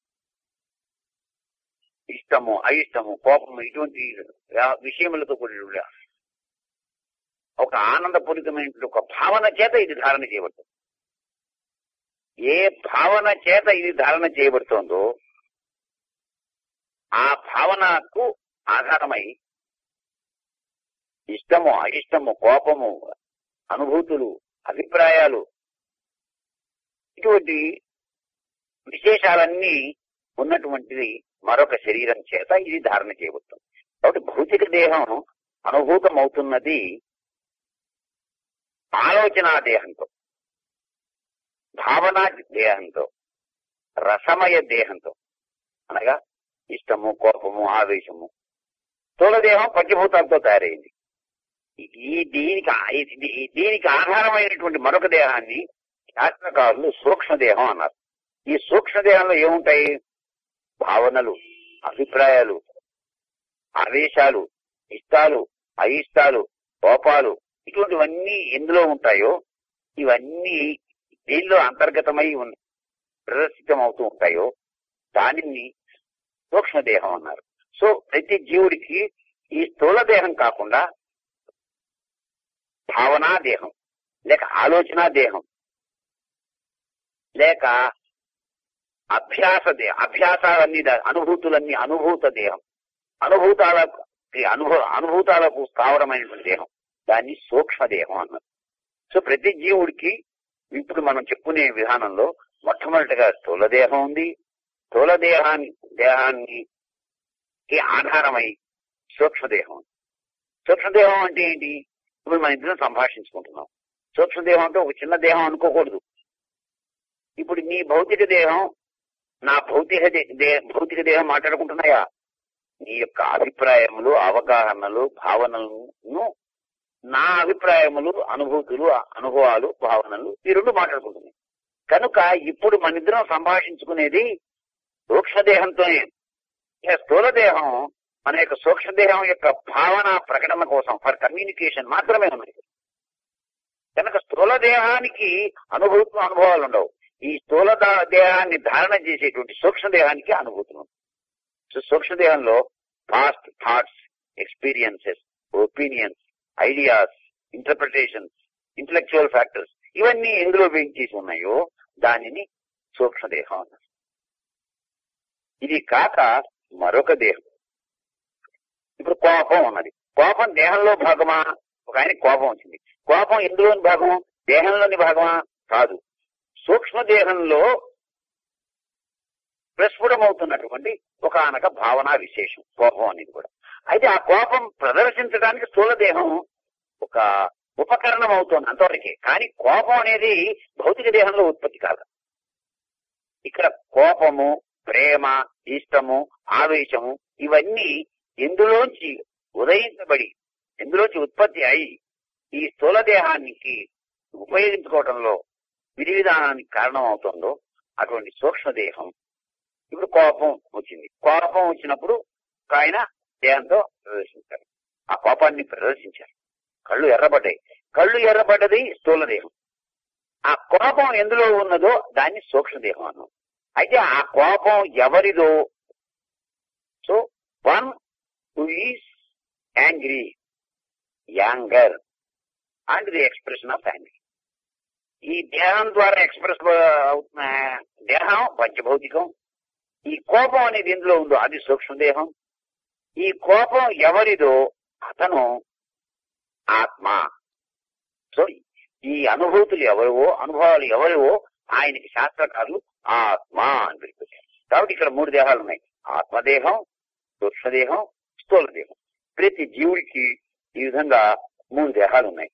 ఇష్టము, అయిష్టము, కోపము, ఇటువంటి విషయములతో కూడిన ఒక ఆనందపూరితమైనటువంటి ఒక భావన చేత ఇది ధారణ చేయబడుతుంది. ఏ భావన చేత ఇది ధారణ చేయబడుతోందో ఆ భావనకు ఆధారమై ఇష్టము, అయిష్టము, కోపము, అనుభూతులు, అభిప్రాయాలు, ఇటువంటి విశేషాలన్నీ ఉన్నటువంటిది మరొక శరీరం చేత ఇది ధారణ చేయబడుతుంది. కాబట్టి భౌతిక దేహం అనుభూతం అవుతున్నది ఆలోచనా దేహంతో, భావనా దేహంతో, రసమయ దేహంతో, అనగా ఇష్టము, కోపము, ఆవేశము. స్థూల దేహం పంచభూతాలతో తయారైంది. ఈ దీనికి దీనికి ఆధారమైనటువంటి మరొక దేహాన్ని శాస్త్రకారులు సూక్ష్మదేహం అన్నారు. ఈ సూక్ష్మదేహంలో ఏముంటాయి? భావనలు, అభిప్రాయాలు, ఆవేశాలు, ఇష్టాలు, అయిష్టాలు, కోపాలు, ఇటువంటివన్నీ ఎందులో ఉంటాయో ఇవన్నీ దీనిలో అంతర్గతమై ఉన్న ప్రదర్శితం అవుతూ ఉంటాయో దానిని సూక్ష్మదేహం అన్నారు. సో ప్రతి జీవుడికి ఈ స్థూల దేహం కాకుండా భావనా దేహం, లేక ఆలోచన దేహం, లేక అభ్యాస దేహం, అభ్యాసాలన్నీ అనుభూతులన్నీ అనుభూత దేహం, అనుభూతాలకి అనుభవ అనుభూతాలకు స్థావరమైనటువంటి దేహం, దాన్ని సూక్ష్మదేహం అన్నారు. సో ప్రతి జీవుడికి ఇప్పుడు మనం చెప్పుకునే విధానంలో మొట్టమొదటిగా స్థూల దేహం ఉంది. స్థూల దేహాన్ని దేహానికి ఆధారమై సూక్ష్మదేహం. సూక్ష్మదేహం అంటే ఏంటి? ఇప్పుడు మన ఇద్దరం సంభాషించుకుంటున్నాం. సూక్ష్మదేహం అంటే ఒక చిన్న దేహం అనుకోకూడదు. ఇప్పుడు నీ భౌతిక దేహం నా భౌతిక దే- భౌతిక దేహం మాట్లాడుకుంటున్నాయా? నీ యొక్క అభిప్రాయములు, అవగాహనలు, భావనలను, నా అభిప్రాయములు, అనుభూతులు, అనుభవాలు, భావనలు ఈ రెండు మాట్లాడుకుంటున్నాయి. కనుక ఇప్పుడు మన ఇద్దరం సంభాషించుకునేది సూక్ష్మదేహంతోనే. ఇక స్థూలదేహం మన యొక్క సూక్ష్మదేహం యొక్క భావన ప్రకటన కోసం, ఫర్ కమ్యూనికేషన్ మాత్రమే ఉన్నది. కనుక స్థూల దేహానికి అనుభూతులు, అనుభవాలు ఉండవు. ఈ స్థూల దా- దేహాన్ని ధారణ చేసేటువంటి సూక్ష్మదేహానికి అనుభూతులు. సో సూక్ష్మదేహంలో past thoughts, experiences, opinions, ideas, interpretations, intellectual factors ఇవన్నీ ఎందులో వేయించేసి ఉన్నాయో దానిని సూక్ష్మదేహం అన్నారు. ఇది కాక మరొక దేహం. ఇప్పుడు కోపం ఉన్నది. కోపం దేహంలో భాగమా? ఒక ఆయన కోపం వచ్చింది. కోపం ఎందులోని భాగం? దేహంలోని భాగమా? కాదు. సూక్ష్మదేహంలో ప్రస్ఫుటమవుతున్నటువంటి ఒక అనక భావనా విశేషం కోపం అనేది కూడా. అయితే ఆ కోపం ప్రదర్శించడానికి స్థూల దేహం ఒక ఉపకరణం అవుతుంది అంతవరకే. కానీ కోపం అనేది భౌతిక దేహంలో ఉత్పత్తి కాదు. ఇక్కడ కోపము, ప్రేమ, ఇష్టము, ఆవేశము ఇవన్నీ ఎందులోంచి ఉదయించబడి, ఎందులోంచి ఉత్పత్తి అయి ఈ స్థూల దేహానికి ఉపయోగించుకోవడంలో విధి విధానానికి కారణం అవుతుందో అటువంటి సూక్ష్మదేహం. ఇప్పుడు కోపం వచ్చింది. కోపం వచ్చినప్పుడు ఆయన దేహంతో ప్రదర్శించారు. ఆ కోపాన్ని ప్రదర్శించారు. కళ్ళు ఎర్రబడ్డాయి. కళ్ళు ఎర్రబడ్డది స్థూల దేహం. ఆ కోపం ఎందులో ఉన్నదో దాన్ని సూక్ష్మదేహం అన్నాం. అయితే ఆ కోపం ఎవరిదో? So one who is angry, anger and the expression of angry. ఈ దేహం ద్వారా ఎక్స్ప్రెస్ అవుతున్న దేహం పంచభౌతికం. ఈ కోపం అనేది ఎందులో ఉందో అది సూక్ష్మదేహం. ఈ కోపం ఎవరిదో అతను ఆత్మ. సో ఈ అనుభూతులు ఎవరివో, అనుభవాలు ఎవరివో ఆయనకి శాస్త్రకారులు ఆత్మ అని పిలిపించారు. కాబట్టి ఇక్కడ మూడు దేహాలు ఉన్నాయి. ఆత్మదేహం, సూక్ష్మదేహం, స్థూలదేహం. ప్రతి జీవుడికి ఈ విధంగా మూడు దేహాలు ఉన్నాయి.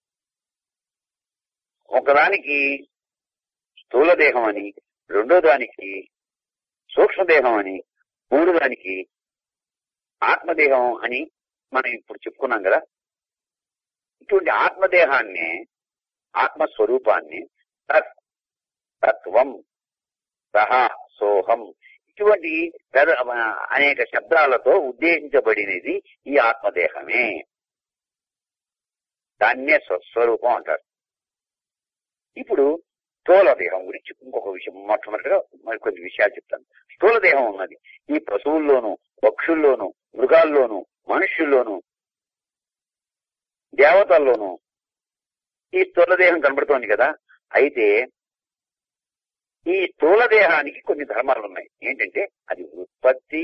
ఒకదానికి స్థూల దేహం అని, రెండో దానికి సూక్ష్మదేహం అని, మూడో దానికి ఆత్మదేహం అని మనం ఇప్పుడు చెప్పుకున్నాం కదా. ఇటువంటి ఆత్మదేహాన్ని, ఆత్మస్వరూపాన్ని తత్, తత్వం, సహ, సోహం ఇటువంటి అనేక శబ్దాలతో ఉద్దేశించబడినది ఈ ఆత్మదేహమే. దాన్నే స్వస్వరూపం అంటారు. ఇప్పుడు స్థూల దేహం గురించి ఇంకొక విషయం మొట్టమొదటిగా మరికొన్ని విషయాలు చెప్తాను. స్థూల దేహం ఉన్నది ఈ పశువుల్లోనూ, పక్షుల్లోనూ, మృగాల్లోనూ, మనుష్యుల్లోనూ, దేవతల్లోనూ ఈ స్థూల దేహం కనబడుతోంది కదా. అయితే ఈ స్థూల దేహానికి కొన్ని ధర్మాలు ఉన్నాయి. ఏంటంటే అది ఉత్పత్తి,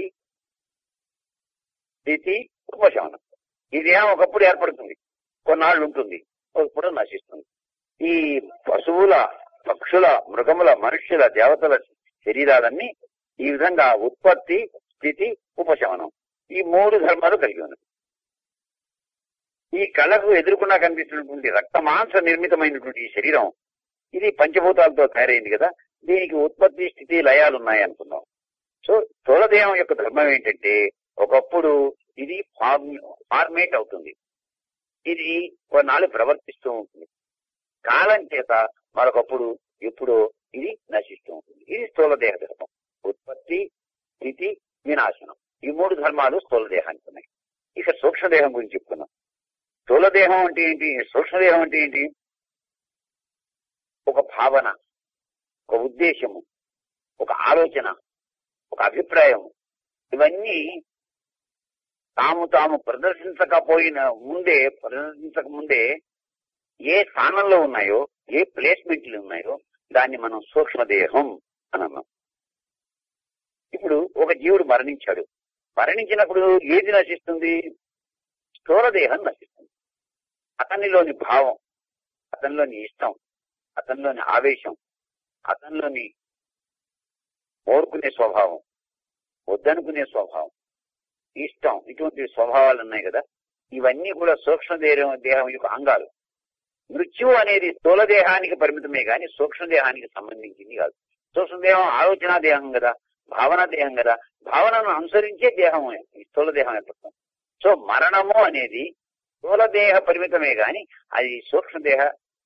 స్థితి, ఉపశమనం. ఈ దేహం ఒకప్పుడు ఏర్పడుతుంది, కొన్నాళ్ళు ఉంటుంది, ఒకప్పుడు నశిస్తుంది. ఈ పశువుల, పక్షుల, మృగముల, మనుష్యుల, దేవతల శరీరాలన్నీ ఈ విధంగా ఉత్పత్తి, స్థితి, ఉపశమనం ఈ మూడు ధర్మాలు కలిగి ఉన్నాయి. ఈ కళ్ళకు ఎదురుకుండా కనిపిస్తున్నటువంటి రక్త మాంస నిర్మితమైనటువంటి ఈ శరీరం ఇది పంచభూతాలతో తయారైంది కదా. దీనికి ఉత్పత్తి, స్థితి, లయాలు ఉన్నాయి అనుకుందాం. సో స్థూలదేహం యొక్క ధర్మం ఏంటంటే ఒకప్పుడు ఇది ఫార్మ్ ఫార్మేట్ అవుతుంది, ఇది కొన్నాళ్ళు ప్రవర్తిస్తూ ఉంటుంది. కాలం చేత మరొకప్పుడు ఎప్పుడో ఇది నశిస్తూ ఉంటుంది. ఇది స్థూలదేహ ధర్మం. ఉత్పత్తి, స్థితి, వినాశనం ఈ మూడు ధర్మాలు స్థూలదేహానికి ఉన్నాయి. ఇక సూక్ష్మదేహం గురించి చెప్పుకున్నాం. స్థూలదేహం అంటే ఏంటి, సూక్ష్మదేహం అంటే ఏంటి? ఒక భావన, ఒక ఉద్దేశము, ఒక ఆలోచన, ఒక అభిప్రాయం, ఇవన్నీ తాము తాము ప్రదర్శించకపోయిన ముందే ప్రదర్శించక ముందే ఏ స్థానంలో ఉన్నాయో, ఏ ప్లేస్మెంట్లు ఉన్నాయో దాన్ని మనం సూక్ష్మదేహం అని అన్నాం. ఇప్పుడు ఒక జీవుడు మరణించాడు. మరణించినప్పుడు ఏది నశిస్తుంది? స్థూలదేహం నశిస్తుంది. అతనిలోని భావం, అతనిలోని ఇష్టం, అతనిలోని ఆవేశం, అతనిలోని కోరుకునే స్వభావం, వద్దనుకునే స్వభావం, ఇష్టం, ఇటువంటి స్వభావాలు ఉన్నాయి కదా, ఇవన్నీ కూడా సూక్ష్మదేహం దేహం యొక్క అంగాలు. మృత్యు అనేది స్థూల దేహానికి పరిమితమే కానీ సూక్ష్మదేహానికి సంబంధించింది కాదు. సూక్ష్మదేహం ఆలోచన దేహం కదా, భావన దేహం కదా, భావనను అనుసరించే దేహం స్థూల దేహం ఏర్పడుతుంది. సో మరణము అనేది స్థూల దేహ పరిమితమే గాని అది సూక్ష్మదేహ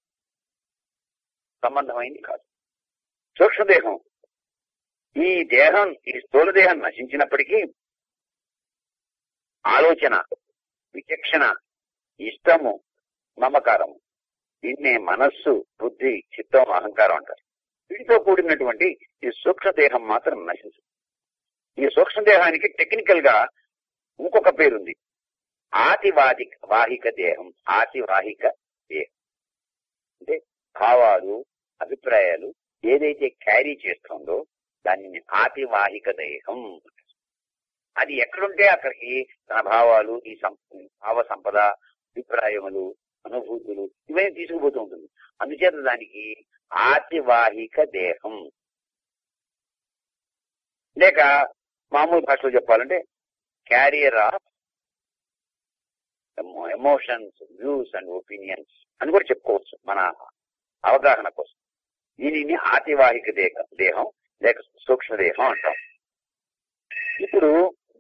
సంబంధమైంది కాదు. సూక్ష్మదేహం ఈ దేహం ఈ స్థూల దేహం నశించినప్పటికీ ఆలోచన, విచక్షణ, ఇష్టము, మమకారము, దీన్నే మనస్సు, బుద్ధి, చిత్తం, అహంకారం అంటారు. వీటితో కూడినటువంటి ఈ సూక్ష్మదేహం మాత్రం నశించదు. ఈ సూక్ష్మదేహానికి టెక్నికల్ గా ఇంకొక పేరుంది, ఆతివాహిక వాహిక దేహం. ఆతివాహిక దేహం అంటే భావాలు, అభిప్రాయాలు ఏదైతే క్యారీ చేస్తుందో దానిని ఆతివాహిక దేహం. అది ఎక్కడుంటే అక్కడికి తన భావాలు, ఈ భావ సంపద, అభిప్రాయములు, అనుభూతులు ఇవన్నీ తీసుకుపోతూ ఉంటుంది. అందుచేత దానికి ఆతివాహిక దేహం, లేక మామూలు భాషలో చెప్పాలంటే carrier of emotions, views and opinions అని కూడా చెప్పుకోవచ్చు మన అవగాహన కోసం. దీనిని ఆతివాహిక దేహం దేహం లేక సూక్ష్మదేహం అంటాం. ఇప్పుడు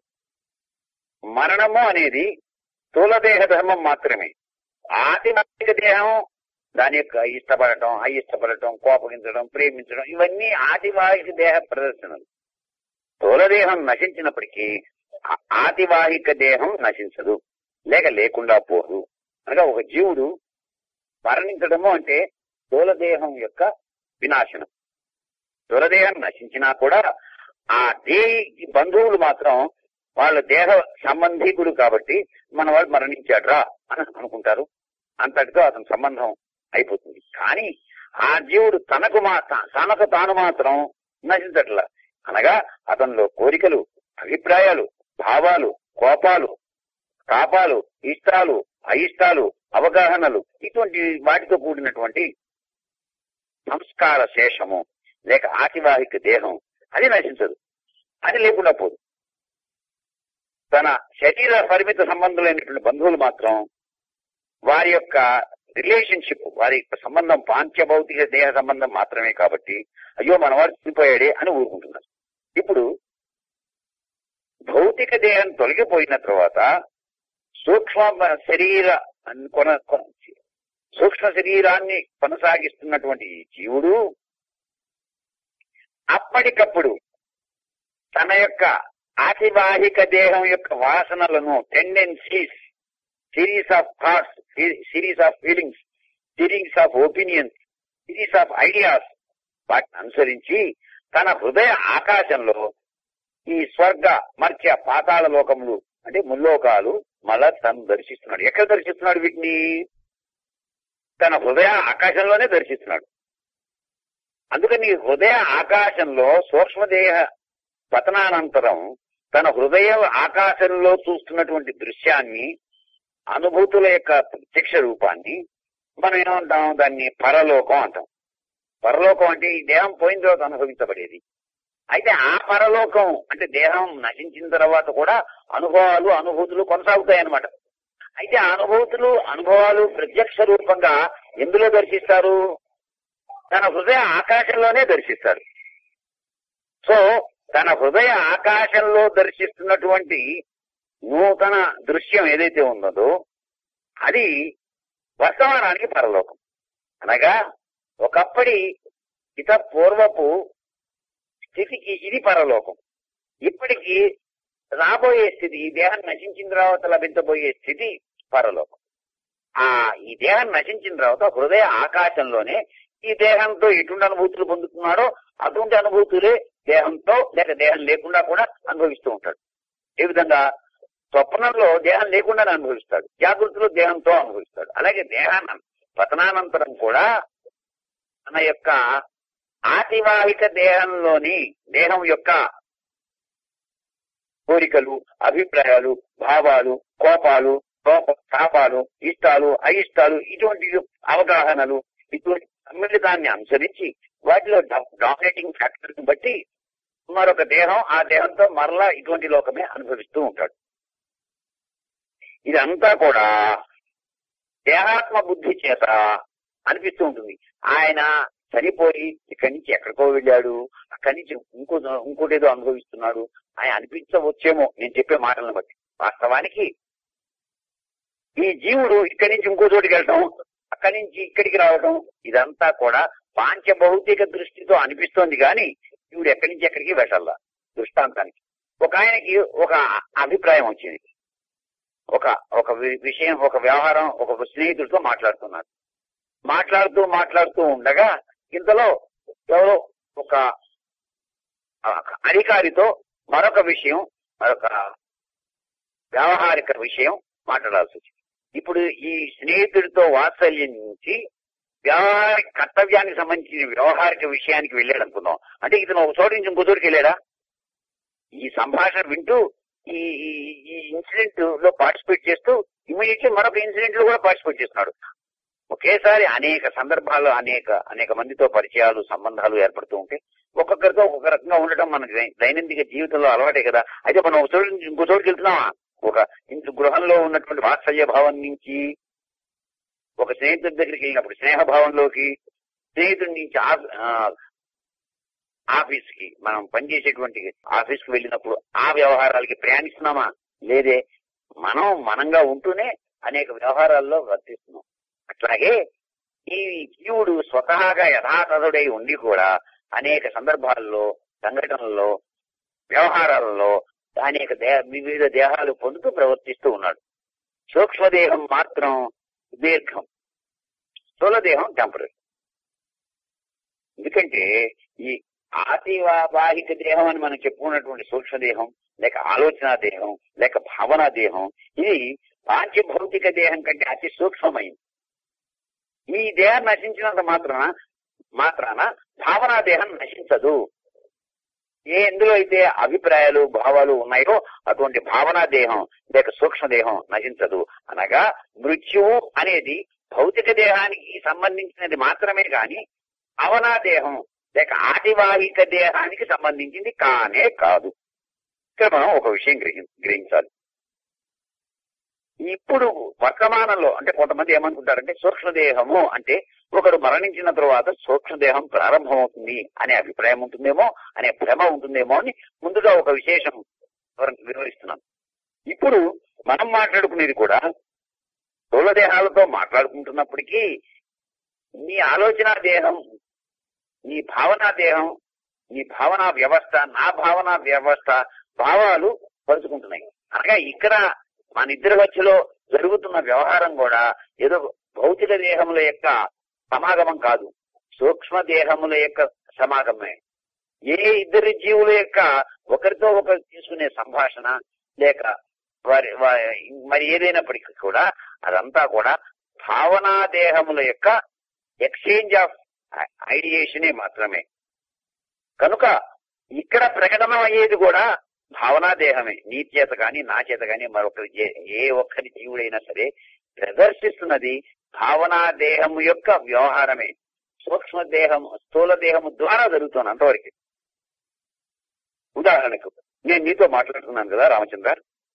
మరణము అనేది స్థూలదేహ ధర్మం మాత్రమే. ఆతివాహిక దేహం దాని యొక్క ఇష్టపడటం, అయిష్టపడటం, కోపగించడం, ప్రేమించడం ఇవన్నీ ఆతివాహిక దేహ ప్రదర్శనలు. స్థూలదేహం నశించినప్పటికీ ఆతివాహిక దేహం నశించదు, లేక లేకుండా పోదు. అనగా ఒక జీవుడు మరణించడము అంటే స్థూలదేహం యొక్క వినాశనం. స్థూలదేహం నశించినా కూడా ఆ దేహి బంధువులు మాత్రం వాళ్ళ దేహ సంబంధికుడు కాబట్టి మన వాడు మరణించాడ్రా అని అనుకుంటారు. అంతటితో అతని సంబంధం అయిపోతుంది. కానీ ఆ జీవుడు తనకు మా తనకు తాను మాత్రం నశించట్లా. అనగా అతనిలో కోరికలు, అభిప్రాయాలు, భావాలు, కోపాలు, తాపాలు, ఇష్టాలు, అయిష్టాలు, అవగాహనలు ఇటువంటి వాటితో కూడినటువంటి సంస్కార శేషము లేక ఆతివాహిక దేహం అది నశించదు, అది లేకుండా పోదు. తన శరీర పరిమిత సంబంధులైనటువంటి బంధువులు మాత్రం వారి యొక్క రిలేషన్షిప్, వారి యొక్క సంబంధం పాంచభౌతిక దేహ సంబంధం మాత్రమే కాబట్టి అయ్యో మనవాడు చనిపోయాడే అని ఊరుకుంటున్నారు. ఇప్పుడు భౌతిక దేహం తొలగిపోయిన తర్వాత సూక్ష్మ శరీర కొన సూక్ష్మ శరీరాన్ని కొనసాగిస్తున్నటువంటి ఈ జీవుడు అప్పటికప్పుడు తన యొక్క ఆతివాహిక దేహం యొక్క వాసనలను, tendencies, series of thoughts, series of feelings, series of opinions, series of ideas వాటిని అనుసరించి తన హృదయ ఆకాశంలో ఈ స్వర్గ, మర్త్య, పాతాళ లోకములు అంటే ముల్లోకాలు మళ్ళా తను దర్శిస్తున్నాడు. ఎక్కడ దర్శిస్తున్నాడు వీటిని? తన హృదయ ఆకాశంలోనే దర్శిస్తున్నాడు. అందుకని హృదయ ఆకాశంలో సూక్ష్మదేహ పతనానంతరం తన హృదయ ఆకాశంలో చూస్తున్నటువంటి దృశ్యాన్ని, అనుభూతుల యొక్క ప్రత్యక్ష రూపాన్ని మనం ఏమంటాం? దాన్ని పరలోకం అంటాం. పరలోకం అంటే ఈ దేహం పోయిన తర్వాత అనుభవించబడేది. అయితే ఆ పరలోకం అంటే దేహం నశించిన తర్వాత కూడా అనుభవాలు, అనుభూతులు కొనసాగుతాయి అన్నమాట. అయితే ఆ అనుభూతులు, అనుభవాలు ప్రత్యక్ష రూపంగా ఎందులో దర్శిస్తారు? తన హృదయ ఆకాశంలోనే దర్శిస్తారు. సో తన హృదయ ఆకాశంలో దర్శిస్తున్నటువంటి నూతన దృశ్యం ఏదైతే ఉన్నదో అది వర్తమానానికి పరలోకం. అనగా ఒకప్పటి ఇత పూర్వపు స్థితికి ఇది పరలోకం. ఇప్పటికీ రాబోయే స్థితి, ఈ దేహం నశించిన తర్వాత లభించబోయే స్థితి పరలోకం. ఆ ఈ దేహం నశించిన తర్వాత హృదయ ఆకాశంలోనే ఈ దేహంతో ఎటువంటి అనుభూతులు పొందుతున్నాడో అటువంటి అనుభూతులే దేహంతో లేక దేహం లేకుండా కూడా అనుభవిస్తూ ఉంటాడు. ఏ విధంగా స్వప్నంలో దేహం లేకుండానే అనుభవిస్తాడు, జాగృతిలో దేహంతో అనుభవిస్తాడు. అలాగే దేహాన్ని పతనానంతరం కూడా మన యొక్క ఆతివాహిక దేహంలోని దేహం యొక్క కోరికలు, అభిప్రాయాలు, భావాలు, కోపాలు, తాపాలు, ఇష్టాలు, అయిష్టాలు, ఇటువంటి అవగాహనలు, ఇటువంటి సమ్మిళితాన్ని అనుసరించి వాటిలో డామినేటింగ్ ఫ్యాక్టర్ ని బట్టి మరొక దేహం ఆ దేహంతో మరలా ఇటువంటి లోకమే అనుభవిస్తూ ఉంటాడు. ఇదంతా కూడా దేహాత్మ బుద్ధి చేత అనిపిస్తూ ఉంటుంది. ఆయన చనిపోయి ఇక్కడి నుంచి ఎక్కడికో వెళ్ళాడు, అక్కడి నుంచి ఇంకో ఇంకోటేదో అనుభవిస్తున్నాడు ఆయన అనిపించవచ్చేమో నేను చెప్పే మాటలను బట్టి. వాస్తవానికి ఈ జీవుడు ఇక్కడి నుంచి ఇంకో చోటికి వెళ్ళటం, అక్కడి నుంచి ఇక్కడికి రావటం, ఇదంతా కూడా పాంచభౌతిక దృష్టితో అనిపిస్తోంది కానీ జీవుడు ఎక్కడి నుంచి ఎక్కడికి వెళ్ళాల. దృష్టాంతానికి ఒక ఆయనకి ఒక అభిప్రాయం వచ్చింది, ఒక ఒక విషయం, ఒక వ్యవహారం, ఒక స్నేహితుడితో మాట్లాడుతున్నాడు. మాట్లాడుతూ మాట్లాడుతూ ఉండగా ఇంతలో ఎవరో ఒక అధికారితో మరొక విషయం, మరొక వ్యావహారిక విషయం మాట్లాడాల్సి వచ్చింది. ఇప్పుడు ఈ స్నేహితుడితో వాత్సల్యం నుంచి వ్యవహారిక కర్తవ్యానికి సంబంధించిన వ్యవహారిక విషయానికి వెళ్ళాడు అనుకుందాం. అంటే ఇతను ఒక చోటు నుంచి ఇంకో చోటుకి వెళ్ళాడా? ఈ సంభాషణ వింటూ ఈ ఈ ఇన్సిడెంట్ లో పార్టిసిపేట్ చేస్తూ ఇమీడియట్లీ మరొక ఇన్సిడెంట్ లో కూడా పార్టిసిపేట్ చేస్తున్నాడు. ఒకేసారి అనేక సందర్భాల్లో అనేక అనేక మందితో పరిచయాలు, సంబంధాలు ఏర్పడుతూ ఉంటే ఒక్కొక్కరితో ఒక్కొక్క రకంగా ఉండటం మనకి దైనందిక జీవితంలో అలవాటే కదా. అయితే మనం ఒక చోటు నుంచి ఇంకో చోటుకి వెళ్తున్నామా? ఒక ఇంటి గృహంలో ఉన్నటువంటి వాత్సల్య భావం నుంచి ఒక స్నేహితుడి దగ్గరికి వెళ్ళినప్పుడు స్నేహభావంలోకి, స్నేహితుడి నుంచి ఆఫీస్ కి మనం పనిచేసేటువంటి ఆఫీస్ కి వెళ్ళినప్పుడు ఆ వ్యవహారాలకి ప్రయాణిస్తున్నామా? లేదే. మనం మనంగా ఉంటూనే అనేక వ్యవహారాల్లో వర్తిస్తున్నాం. అట్లాగే ఈ జీవుడు స్వతహాగా యథాతథుడై ఉండి కూడా అనేక సందర్భాల్లో, సంఘటనల్లో, వ్యవహారాలలో అనేక దేహ వివిధ దేహాలు పొందుతూ ప్రవర్తిస్తూ ఉన్నాడు. సూక్ష్మదేహం మాత్రం దీర్ఘం, స్థూలదేహం టెంపరీ. ఎందుకంటే ఈ ఆతివాహిక దేహం అని మనం చెప్పుకున్నటువంటి సూక్ష్మదేహం లేక ఆలోచనా దేహం లేక భావనా దేహం ఇది పాంచభౌతిక దేహం కంటే అతి సూక్ష్మమైంది. ఈ దేహం నశించినంత మాత్రాన మాత్రాన భావనా దేహం నశించదు. ఏ ఎందులో అయితే అభిప్రాయాలు, భావాలు ఉన్నాయో అటువంటి భావనా దేహం లేక సూక్ష్మదేహం నశించదు. అనగా మృత్యువు అనేది భౌతిక దేహానికి సంబంధించినది మాత్రమే కాని భావనా దేహం లేక ఆదివాహిక దేహానికి సంబంధించింది కానే కాదు. ఇక్కడ మనం ఒక విషయం గ్రహి గ్రహించాలి. ఇప్పుడు వర్తమానంలో అంటే కొంతమంది ఏమనుకుంటారంటే సూక్ష్మదేహము అంటే ఒకరు మరణించిన తర్వాత సూక్ష్మదేహం ప్రారంభమవుతుంది అనే అభిప్రాయం ఉంటుందేమో, అనే భ్రమ ఉంటుందేమో అని ముందుగా ఒక విశేషం వివరిస్తున్నాను. ఇప్పుడు మనం మాట్లాడుకునేది కూడా స్థూల దేహాలతో మాట్లాడుకుంటున్నప్పటికీ నీ ఆలోచన దేహం, నీ భావనా దేహం, నీ భావనా వ్యవస్థ, నా భావనా వ్యవస్థ భావాలు పంచుకుంటున్నాయి. అనగా ఇక్కడ మన ఇద్దరి మధ్యలో జరుగుతున్న వ్యవహారం కూడా ఏదో భౌతిక దేహముల యొక్క సమాగమం కాదు, సూక్ష్మ దేహముల యొక్క సమాగమే. ఏ ఇద్దరి జీవుల యొక్క ఒకరితో ఒకరు తీసుకునే సంభాషణ లేక వారి మరి ఏదైనప్పటికీ కూడా అదంతా కూడా భావనా దేహముల యొక్క ఎక్స్చేంజ్ ఆఫ్ ఐడియేషనే మాత్రమే. కనుక ఇక్కడ ప్రకటన అయ్యేది కూడా భావనా దేహమే. నీ చేత కానీ నా చేత కానీ మరొకరి ఏ ఒక్కరి జీవుడైనా సరే ప్రదర్శిస్తున్నది భావనా దేహము యొక్క వ్యవహారమే. సూక్ష్మ దేహం స్థూల దేహము ద్వారా జరుగుతుంది అంతవరకు. ఉదాహరణకు నేను నీతో మాట్లాడుతున్నాను కదా రామచంద్ర,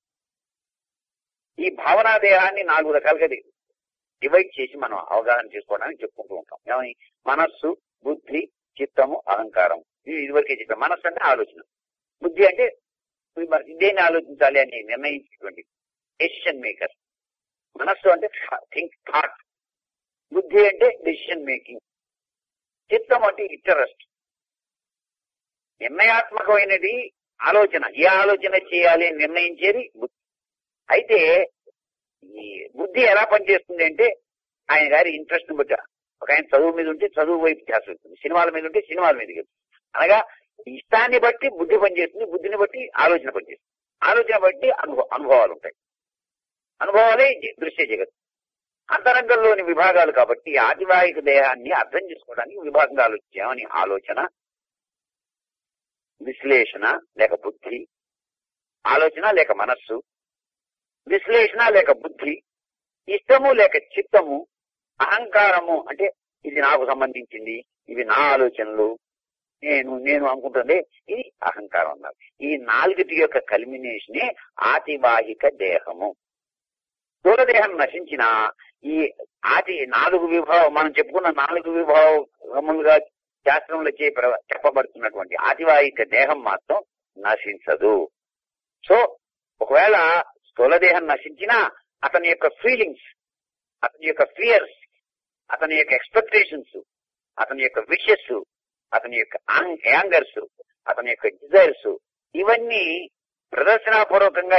ఈ భావనా దేహాన్ని నాలుగు రకాలుగా డివైడ్ చేసి మనం అవగాహన చేసుకోవడానికి చెప్పుకుంటూ ఉంటాం. ఏమని? మనస్సు, బుద్ధి, చిత్తము, అహంకారం. ఇది ఇదివరకే చెప్పాం. మనస్సు అంటే ఆలోచన, బుద్ధి అంటే దేన్ని ఆలోచించాలి అని నిర్ణయించేటువంటి డెసిషన్ మేకర్. మనస్సు అంటే థింక్ థాట్, బుద్ధి అంటే డెసిషన్ మేకింగ్, చిత్తం అంటే ఇంటరెస్ట్, నిర్ణయాత్మకమైనది ఆలోచన. ఏ ఆలోచన చేయాలి అని నిర్ణయించేది బుద్ధి. అయితే ఈ బుద్ధి ఎలా పనిచేస్తుంది అంటే ఆయన గారి ఇంట్రెస్ట్ బట్టి ఒక ఆయన చదువు మీద ఉంటే చదువు వైపు ధ్యాస వెళ్తుంది, సినిమాల మీద ఉంటే సినిమాల మీదకి వెళ్తుంది. అనగా ఇష్టాన్ని బట్టి బుద్ధి పనిచేస్తుంది, బుద్ధిని బట్టి ఆలోచన పనిచేస్తుంది, ఆలోచన బట్టి అనుభవ అనుభవాలు ఉంటాయి. అనుభవాలే దృశ్య జగత్. అంతరంగంలోని విభాగాలు కాబట్టి ఆదివాహిక దేహాన్ని అర్థం చేసుకోవడానికి విభాగాలు వచ్చామని ఆలోచన, విశ్లేషణ లేక బుద్ధి, ఆలోచన లేక మనస్సు, విశ్లేషణ లేక బుద్ధి, ఇష్టము లేక చిత్తము, అహంకారము అంటే ఇది నాకు సంబంధించింది, ఇవి నా ఆలోచనలు, నేను నేను అనుకుంటుంది, ఇది అహంకారం అన్నారు. ఈ నాలుగిటి యొక్క కల్మినేషనే ఆతివాహిక దేహము. స్థూలదేహం నశించిన ఈ ఆది నాలుగు విభావం, మనం చెప్పుకున్న నాలుగు విభావములుగా శాస్త్రంలో చెప్పబడుతున్నటువంటి ఆతివాహిక దేహం మాత్రం నశించదు. సో ఒకవేళ స్థూలదేహం నశించినా అతని యొక్క ఫీలింగ్స్, అతని యొక్క ఫియర్స్, అతని యొక్క ఎక్స్పెక్టేషన్స్, అతని యొక్క విషెస్, అతని యొక్క యాంగర్స్, అతని యొక్క డిజైర్స్, ఇవన్నీ ప్రదర్శనాపూర్వకంగా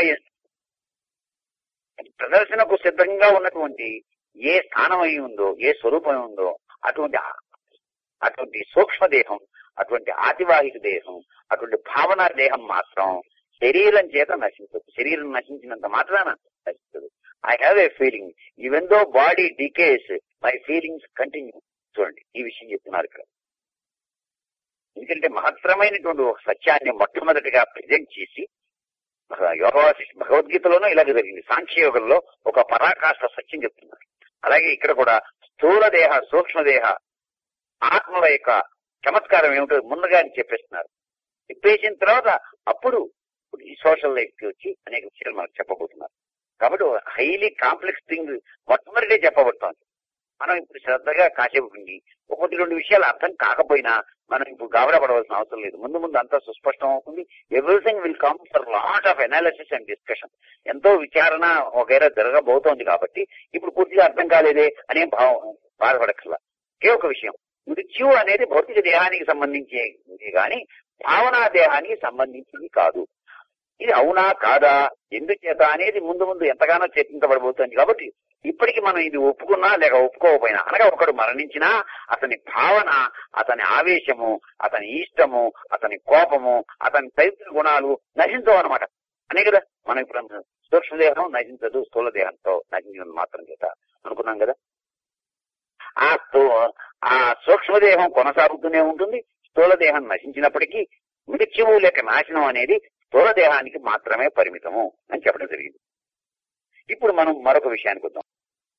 ప్రదర్శనకు సిద్ధంగా ఉన్నటువంటి ఏ స్థానం అయి ఉందో, ఏ స్వరూపం ఉందో అటువంటి అటువంటి సూక్ష్మదేహం, అటువంటి ఆతివాహిక దేహం, అటువంటి భావనా దేహం మాత్రం శరీరం చేత నశించదు. శరీరం నశించినంత మాత్రాన నశించదు. I have a feeling, even though body decays my feelings continue. చూడండి, ఈ విషయం చెప్తున్నారు ఇక్కడ. ఎందుకంటే మహత్తరమైనటువంటి ఒక సత్యాన్ని మొట్టమొదటిగా ప్రజెంట్ చేసి, యోగ భగవద్గీతలోనూ ఇలాగే జరిగింది. సాంఖ్యయోగంలో ఒక పరాకాష్ఠ సత్యం చెప్తున్నారు. అలాగే ఇక్కడ కూడా స్థూలదేహ సూక్ష్మదేహ ఆత్మల యొక్క చమత్కారం ఏమిటో ముందుగా చెప్పేస్తున్నారు. చెప్పేసిన తర్వాత అప్పుడు ఈ సోషల్ లైఫ్ కి వచ్చి అనేక విషయాలు మనకు చెప్పబోతున్నారు. కాబట్టి హైలీ కాంప్లెక్స్ థింగ్ మొట్టమొదటి చెప్పబడుతోంది. మనం ఇప్పుడు శ్రద్ధగా కాసేపు ఉండి ఒకటి రెండు విషయాలు అర్థం కాకపోయినా మనం ఇప్పుడు గాబరా పడవలసిన అవసరం లేదు. ముందు ముందు అంతా సుస్పష్టం అవుతుంది. Everything will come for lot of analysis and discussion. ఎంతో విచారణ వగైరా జరగబోతోంది కాబట్టి ఇప్పుడు పూర్తిగా అర్థం కాలేదే అనేం భావం బాధపడక్కర్లా. ఒకే ఒక విషయం, మృత్యు అనేది భౌతిక దేహానికి సంబంధించింది కానీ భావనా దేహానికి సంబంధించింది కాదు. ఇది అవునా కాదా, ఎందుచేత అనేది ముందు ముందు ఎంతగానో చర్చించబడబోతోంది. కాబట్టి ఇప్పటికి మనం ఇది ఒప్పుకున్నా లేక ఒప్పుకోకపోయినా, అనగా ఒకడు మరణించినా అతని భావన, అతని ఆవేశము, అతని ఇష్టము, అతని కోపము, అతని తదితర గుణాలు నశించవు అనమాట. అనే కదా మనం ఇప్పుడు సూక్ష్మదేహం నశించదు, స్థూల దేహంతో నశించినంత మాత్రం చేత అనుకున్నాం కదా. ఆ ఆ సూక్ష్మదేహం కొనసాగుతూనే ఉంటుంది. స్థూల దేహం నశించినప్పటికీ మృత్యువు లేక నాశనం అనేది స్థూల దేహానికి మాత్రమే పరిమితము అని చెప్పడం జరిగింది. ఇప్పుడు మనం మరొక విషయానికి వద్దాం.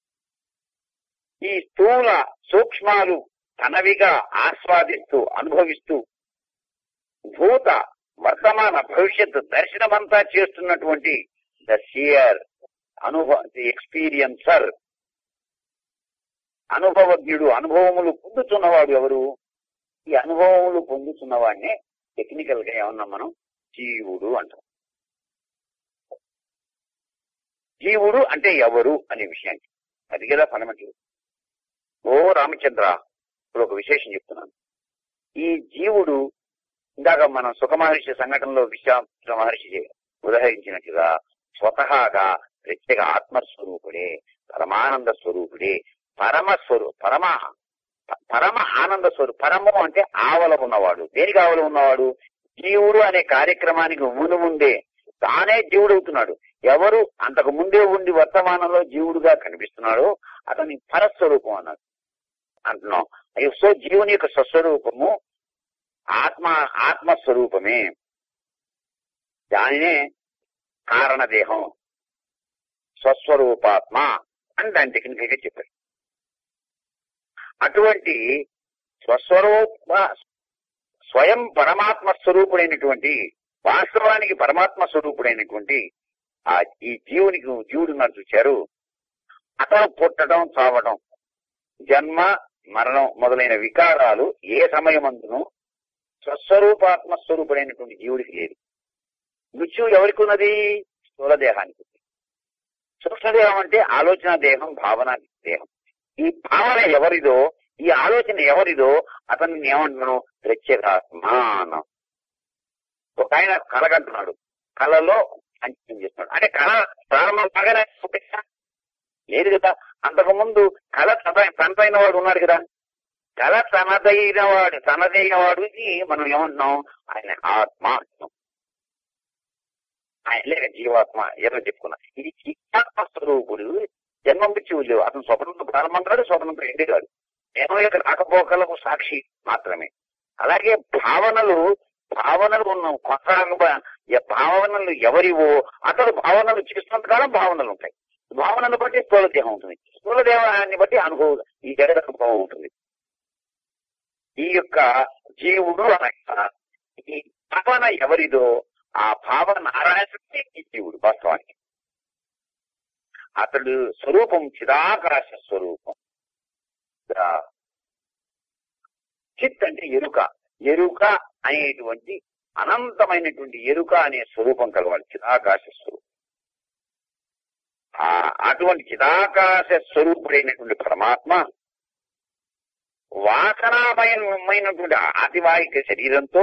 ఈ స్థూల సూక్ష్మాలు తనవిగా ఆస్వాదిస్తూ అనుభవిస్తూ భూత వర్తమాన భవిష్యత్తు దర్శనమంతా చేస్తున్నటువంటి ద సియర్ అనుభవ ఎక్స్పీరియన్సర్, అనుభవజ్ఞుడు, అనుభవములు పొందుతున్నవాడు ఎవరు? ఈ అనుభవములు పొందుతున్నవాడినే టెక్నికల్ గా ఏమన్నా మనం జీవుడు అంటాం. జీవుడు అంటే ఎవరు అనే విషయానికి అది కదా ఫండమెంటల్. ఓ రామచంద్ర, ఇప్పుడు ఒక విశేషం చెప్తున్నాను. ఈ జీవుడు ఇందాక మనం సుఖ మహర్షి సంఘటనలో విశ్వామిత్ర మహర్షి ఉదహరించినట్టుగా స్వతహాగా ప్రత్యేక ఆత్మస్వరూపుడే, పరమానంద స్వరూపుడే, పరమ స్వరూ పరమ పరమ ఆనంద స్వరూపు. పరము అంటే ఆవల ఉన్నవాడు. దేనికి ఆవల ఉన్నవాడు? జీవుడు అనే కార్యక్రమానికి ముందు ముందే తానే జీవుడు అవుతున్నాడు. ఎవరు అంతకు ముందే ఉండి వర్తమానంలో జీవుడుగా కనిపిస్తున్నాడో అతని పరస్వరూపం అన్నాడు అంటున్నాం. సో జీవుని యొక్క స్వస్వరూపము ఆత్మ ఆత్మస్వరూపమే. దానినే కారణదేహం, స్వస్వరూపాత్మ అని దాని టెక్నికల్ గా చెప్పారు. అటువంటి స్వస్వరూప స్వయం పరమాత్మ స్వరూపుడైనటువంటి, వాస్తవానికి పరమాత్మ స్వరూపుడైనటువంటి ఆ ఈ జీవునికి జీవుడు ఉన్నారు చూశారు, అతను పుట్టడం, చావడం, జన్మ మరణం మొదలైన వికారాలు ఏ సమయమందును స్వస్వరూపాత్మ స్వరూపుడైనటువంటి జీవుడికి లేదు. మృత్యువు ఎవరికి ఉన్నది? స్థూలదేహానికి. సూక్ష్మదేహం అంటే ఆలోచన దేహం, భావన దేహం. ఈ భావన ఎవరిదో, ఈ ఆలోచన ఎవరిదో అతన్ని ఏమంటున్నాను? ప్రత్యేకాత్మ అన్నాం. ఒక ఆయన కలగంటున్నాడు, కళలో అంచనా చేస్తున్నాడు. అంటే కళ ప్రారంభం బాగానే లేదు కదా. అంతకుముందు కళ తన తనదైన వాడు ఉన్నాడు కదా. కళ తనదైన వాడు తనదైన వాడికి మనం ఏమంటున్నాం, ఆయన ఆత్మ అంటున్నాం, ఆయన లేక జీవాత్మ ఏదో చెప్పుకున్నా. ఇది జీవాత్మ స్వరూపుడు. జన్మం పిచ్చి లేవు. అతను స్వతంత్ర ప్రారంభంగాడు, స్వతంత్ర ఎండి కాదు. జన్మ యొక్క రాకపోకలకు సాక్షి మాత్రమే. అలాగే భావనలు భావనలు ఉన్న కొత్త భావనలు ఎవరివో అతడు భావనలు చేస్తున్నంత కాలం భావనలు ఉంటాయి. భావనను బట్టి స్థూలదేహం ఉంటుంది. స్థూలదేహాన్ని బట్టి అనుభవం, ఈ జగత్ అనుభవం ఉంటుంది. ఈ యొక్క జీవుడు అనగా ఈ భావన ఎవరిదో ఆ భావన నారాయణుడికి ఈ జీవుడు వాస్తవానికి. అతడు స్వరూపం చిదాకాశ స్వరూపం. చిత్ అంటే ఎరుక. ఎరుక అనేటువంటి అనంతమైనటువంటి ఎరుక అనే స్వరూపం కలవాలి, చిదాకాశ స్వరూపం. ఆ అటువంటి చిదాకాశ స్వరూపుడైనటువంటి పరమాత్మ వాసనామయమైనటువంటి ఆదివాహిక శరీరంతో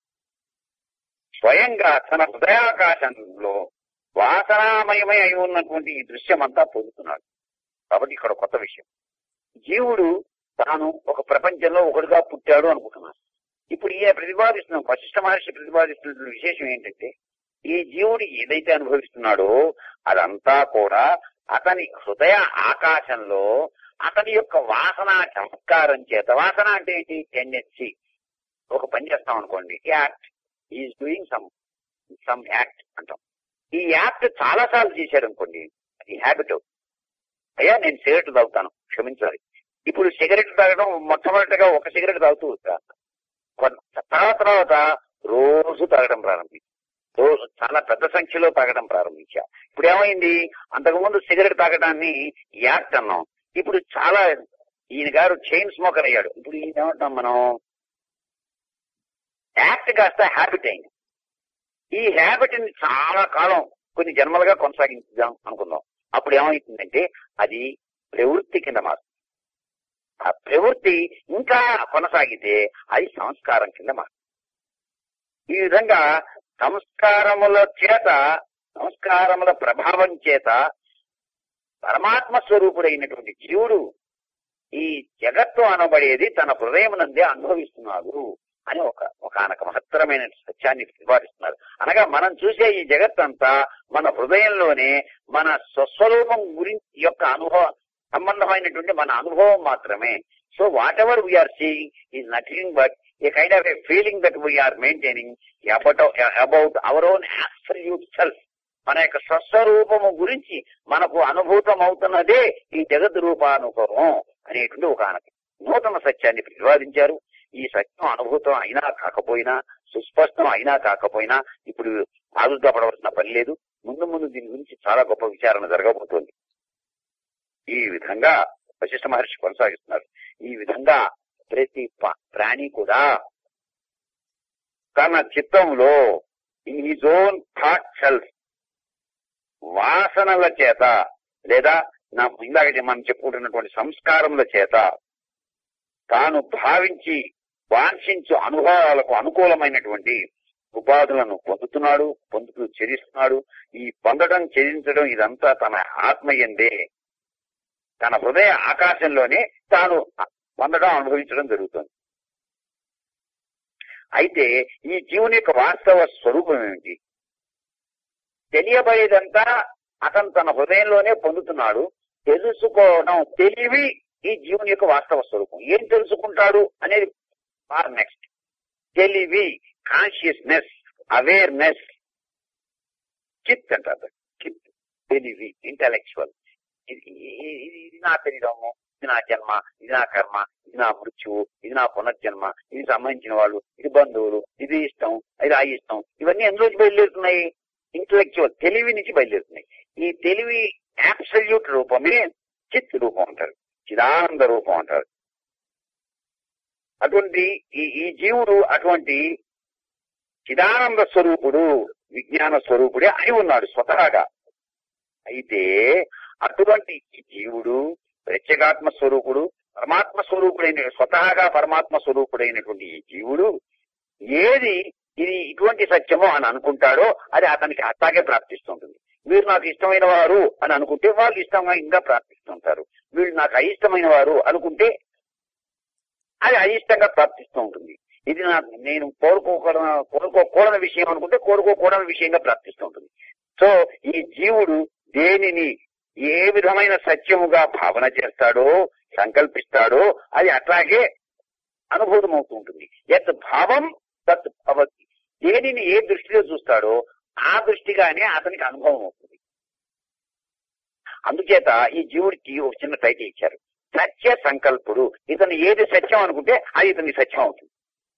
స్వయంగా తన హృదయాకాశంలో వాసనామయమై అయి ఉన్నటువంటి ఈ దృశ్యం అంతా పొందుతున్నాడు. కాబట్టి ఇక్కడ కొత్త విషయం, జీవుడు తాను ఒక ప్రపంచంలో ఒకటిగా పుట్టాడు అనుకుంటున్నాడు. ఇప్పుడు ఈ ప్రతిపాదిస్తున్నాం, వశిష్ఠ మహర్షి ప్రతిపాదిస్తున్న విశేషం ఏంటంటే, ఈ జీవుడు ఏదైతే అనుభవిస్తున్నాడో అదంతా కూడా అతని హృదయ ఆకాశంలో అతని యొక్క వాసన చమత్కారం చేత. వాసన అంటే ఏంటి? టెండెన్సీ. ఒక పని చేస్తాం అనుకోండి, act, is doing some some act అంటాం. ఈ యాక్ట్ చాలా సార్లు చేశాడు అనుకోండి, అది హ్యాబిట్. అయ్యా నేను సిగరెట్ తాగుతాను, క్షమించాలి. ఇప్పుడు సిగరెట్ తాగడం మొట్టమొదటిగా ఒక సిగరెట్ తాగుతూ తర్వాత తర్వాత రోజు తాగడం ప్రారంభించి, రోజు చాలా పెద్ద సంఖ్యలో తాగడం ప్రారంభించా. ఇప్పుడు ఏమైంది, అంతకుముందు సిగరెట్ తాగడాన్ని యాక్ట్ అన్నాం, ఇప్పుడు చాలా ఈయన గారు చైన్ స్మోకర్ అయ్యాడు. ఇప్పుడు ఈయన ఏమంటాం మనం, యాక్ట్ కాస్త హ్యాబిట్ అయింది. ఈ హ్యాబిట్ ని చాలా కాలం కొన్ని జన్మలుగా కొనసాగించుదాం అనుకుందాం. అప్పుడు ఏమవుతుందంటే అది ప్రవృత్తి కింద మారుతుంది. ఆ ప్రవృత్తి ఇంకా కొనసాగితే అది సంస్కారం కింద మారుతుంది. ఈ విధంగా సంస్కారముల చేత, సంస్కారముల ప్రభావం చేత పరమాత్మ స్వరూపుడైనటువంటి జీవుడు ఈ జగత్తు అనబడేది తన హృదయం నందే అనుభవిస్తున్నాడు అని ఒక ఒకనొక మహత్తరమైన సత్యాన్ని ప్రతిపాదిస్తున్నారు. అనగా మనం చూసే ఈ జగత్తంతా మన హృదయంలోనే మన స్వస్వరూపం గురించి యొక్క అనుభవం సంబంధమైనటువంటి మన అనుభవం మాత్రమే. So whatever we are seeing is nothing but a kind of a feeling that we are maintaining about our own absolute self. మన యొక్క స్వస్వరూపము గురించి మనకు అనుభూతం అవుతున్నదే ఈ జగత్ రూపానుభవం అనేటువంటి ఒక నూతన సత్యాన్ని ప్రతిపాదించారు. ఈ సత్యం అనుభూతం అయినా కాకపోయినా, సుస్పష్టం అయినా కాకపోయినా ఇప్పుడు ఆదుర్దపడవలసిన పని లేదు. ముందు ముందు దీని గురించి చాలా గొప్ప విచారణ జరగబోతోంది. ఈ విధంగా వశిష్ఠ మహర్షి కొనసాగిస్తున్నారు. ఈ విధంగా ప్రతి ప్రాణి కూడా తన చిత్తంలో in his own thought self వాసనల చేత లేదా నా ఇందాక మనం చెప్పుకుంటున్నటువంటి సంస్కారముల చేత తాను భావించి వాంఛించు అనుభవాలకు అనుకూలమైనటువంటి ఉపాధులను పొందుతున్నాడు, పొందుతూ చెరిస్తున్నాడు. ఈ పొందడం, చెరించడం ఇదంతా తన ఆత్మయందే, తన హృదయ ఆకాశంలోనే తాను పొందడం, అనుభవించడం జరుగుతుంది. అయితే ఈ జీవుని యొక్క వాస్తవ స్వరూపం ఏమిటి? తెలియబడేదంతా అతను తన హృదయంలోనే పొందుతున్నాడు. తెలుసుకోవడం, తెలివి ఈ జీవుని యొక్క వాస్తవ స్వరూపం. ఏం తెలుసుకుంటాడు అనేది ఆర్ నెక్స్ట్. తెలివి, కాన్షియస్నెస్, అవేర్నెస్, చిత్ అంటారు. చిత్, తెలివి, ఇంటలెక్చువల్. ఇది ఇది నా శరీరము, ఇది నా జన్మ, ఇది నా కర్మ, ఇది నా మృత్యువు, ఇది నా పునర్జన్మ, ఇది సంబంధించిన వాళ్ళు, ఇది బంధువులు, ఇది ఇష్టం, ఇది ఆ ఇష్టం, ఇవన్నీ ఎందులోకి బయలుదేరుతున్నాయి? ఇంటలెక్చువల్, తెలివి నుంచి బయలుదేరుతున్నాయి. ఈ తెలివి అబ్సల్యూట్ రూపమే చిత్ రూపం అంటారు, చిదానంద రూపం అంటారు. అటువంటి ఈ ఈ జీవుడు అటువంటి చిదానంద స్వరూపుడు, విజ్ఞాన స్వరూపుడే అయి ఉన్నాడు స్వతహాగా. అయితే అటువంటి ఈ జీవుడు ప్రత్యేగాత్మ స్వరూపుడు, పరమాత్మ స్వరూపుడైన, స్వతహాగా పరమాత్మ స్వరూపుడైనటువంటి ఈ జీవుడు ఏది ఇది ఇటువంటి సత్యమో అని అనుకుంటాడో అది అతనికి అట్లాగే ప్రాప్తిస్తుంటుంది. వీరు నాకు ఇష్టమైన వారు అని అనుకుంటే వాళ్ళు ఇష్టంగా ఇంకా ప్రార్థిస్తుంటారు. వీళ్ళు నాకు అయిష్టమైన వారు అనుకుంటే అది అయిష్టంగా ప్రార్థిస్తూ ఉంటుంది. ఇది నాకు నేను కోరుకోకూడన కోరుకోకూడని విషయం అనుకుంటే కోరుకోకూడని విషయంగా ప్రార్థిస్తూ ఉంటుంది. సో ఈ జీవుడు దేనిని ఏ విధమైన సత్యముగా భావన చేస్తాడో సంకల్పిస్తాడో అది అట్లాగే అనుభూతం అవుతూ ఉంటుంది. యత్ భావం తత్ భవతి. దేనిని ఏ దృష్టిలో చూస్తాడో ఆ దృష్టిగానే అతనికి అనుభవం అవుతుంది. అందుచేత ఈ జీవుడికి ఒక చిన్న టైటిల్ ఇచ్చారు, సత్య సంకల్పుడు. ఇతను ఏది సత్యం అనుకుంటే అది ఇతని సత్యం అవుతుంది.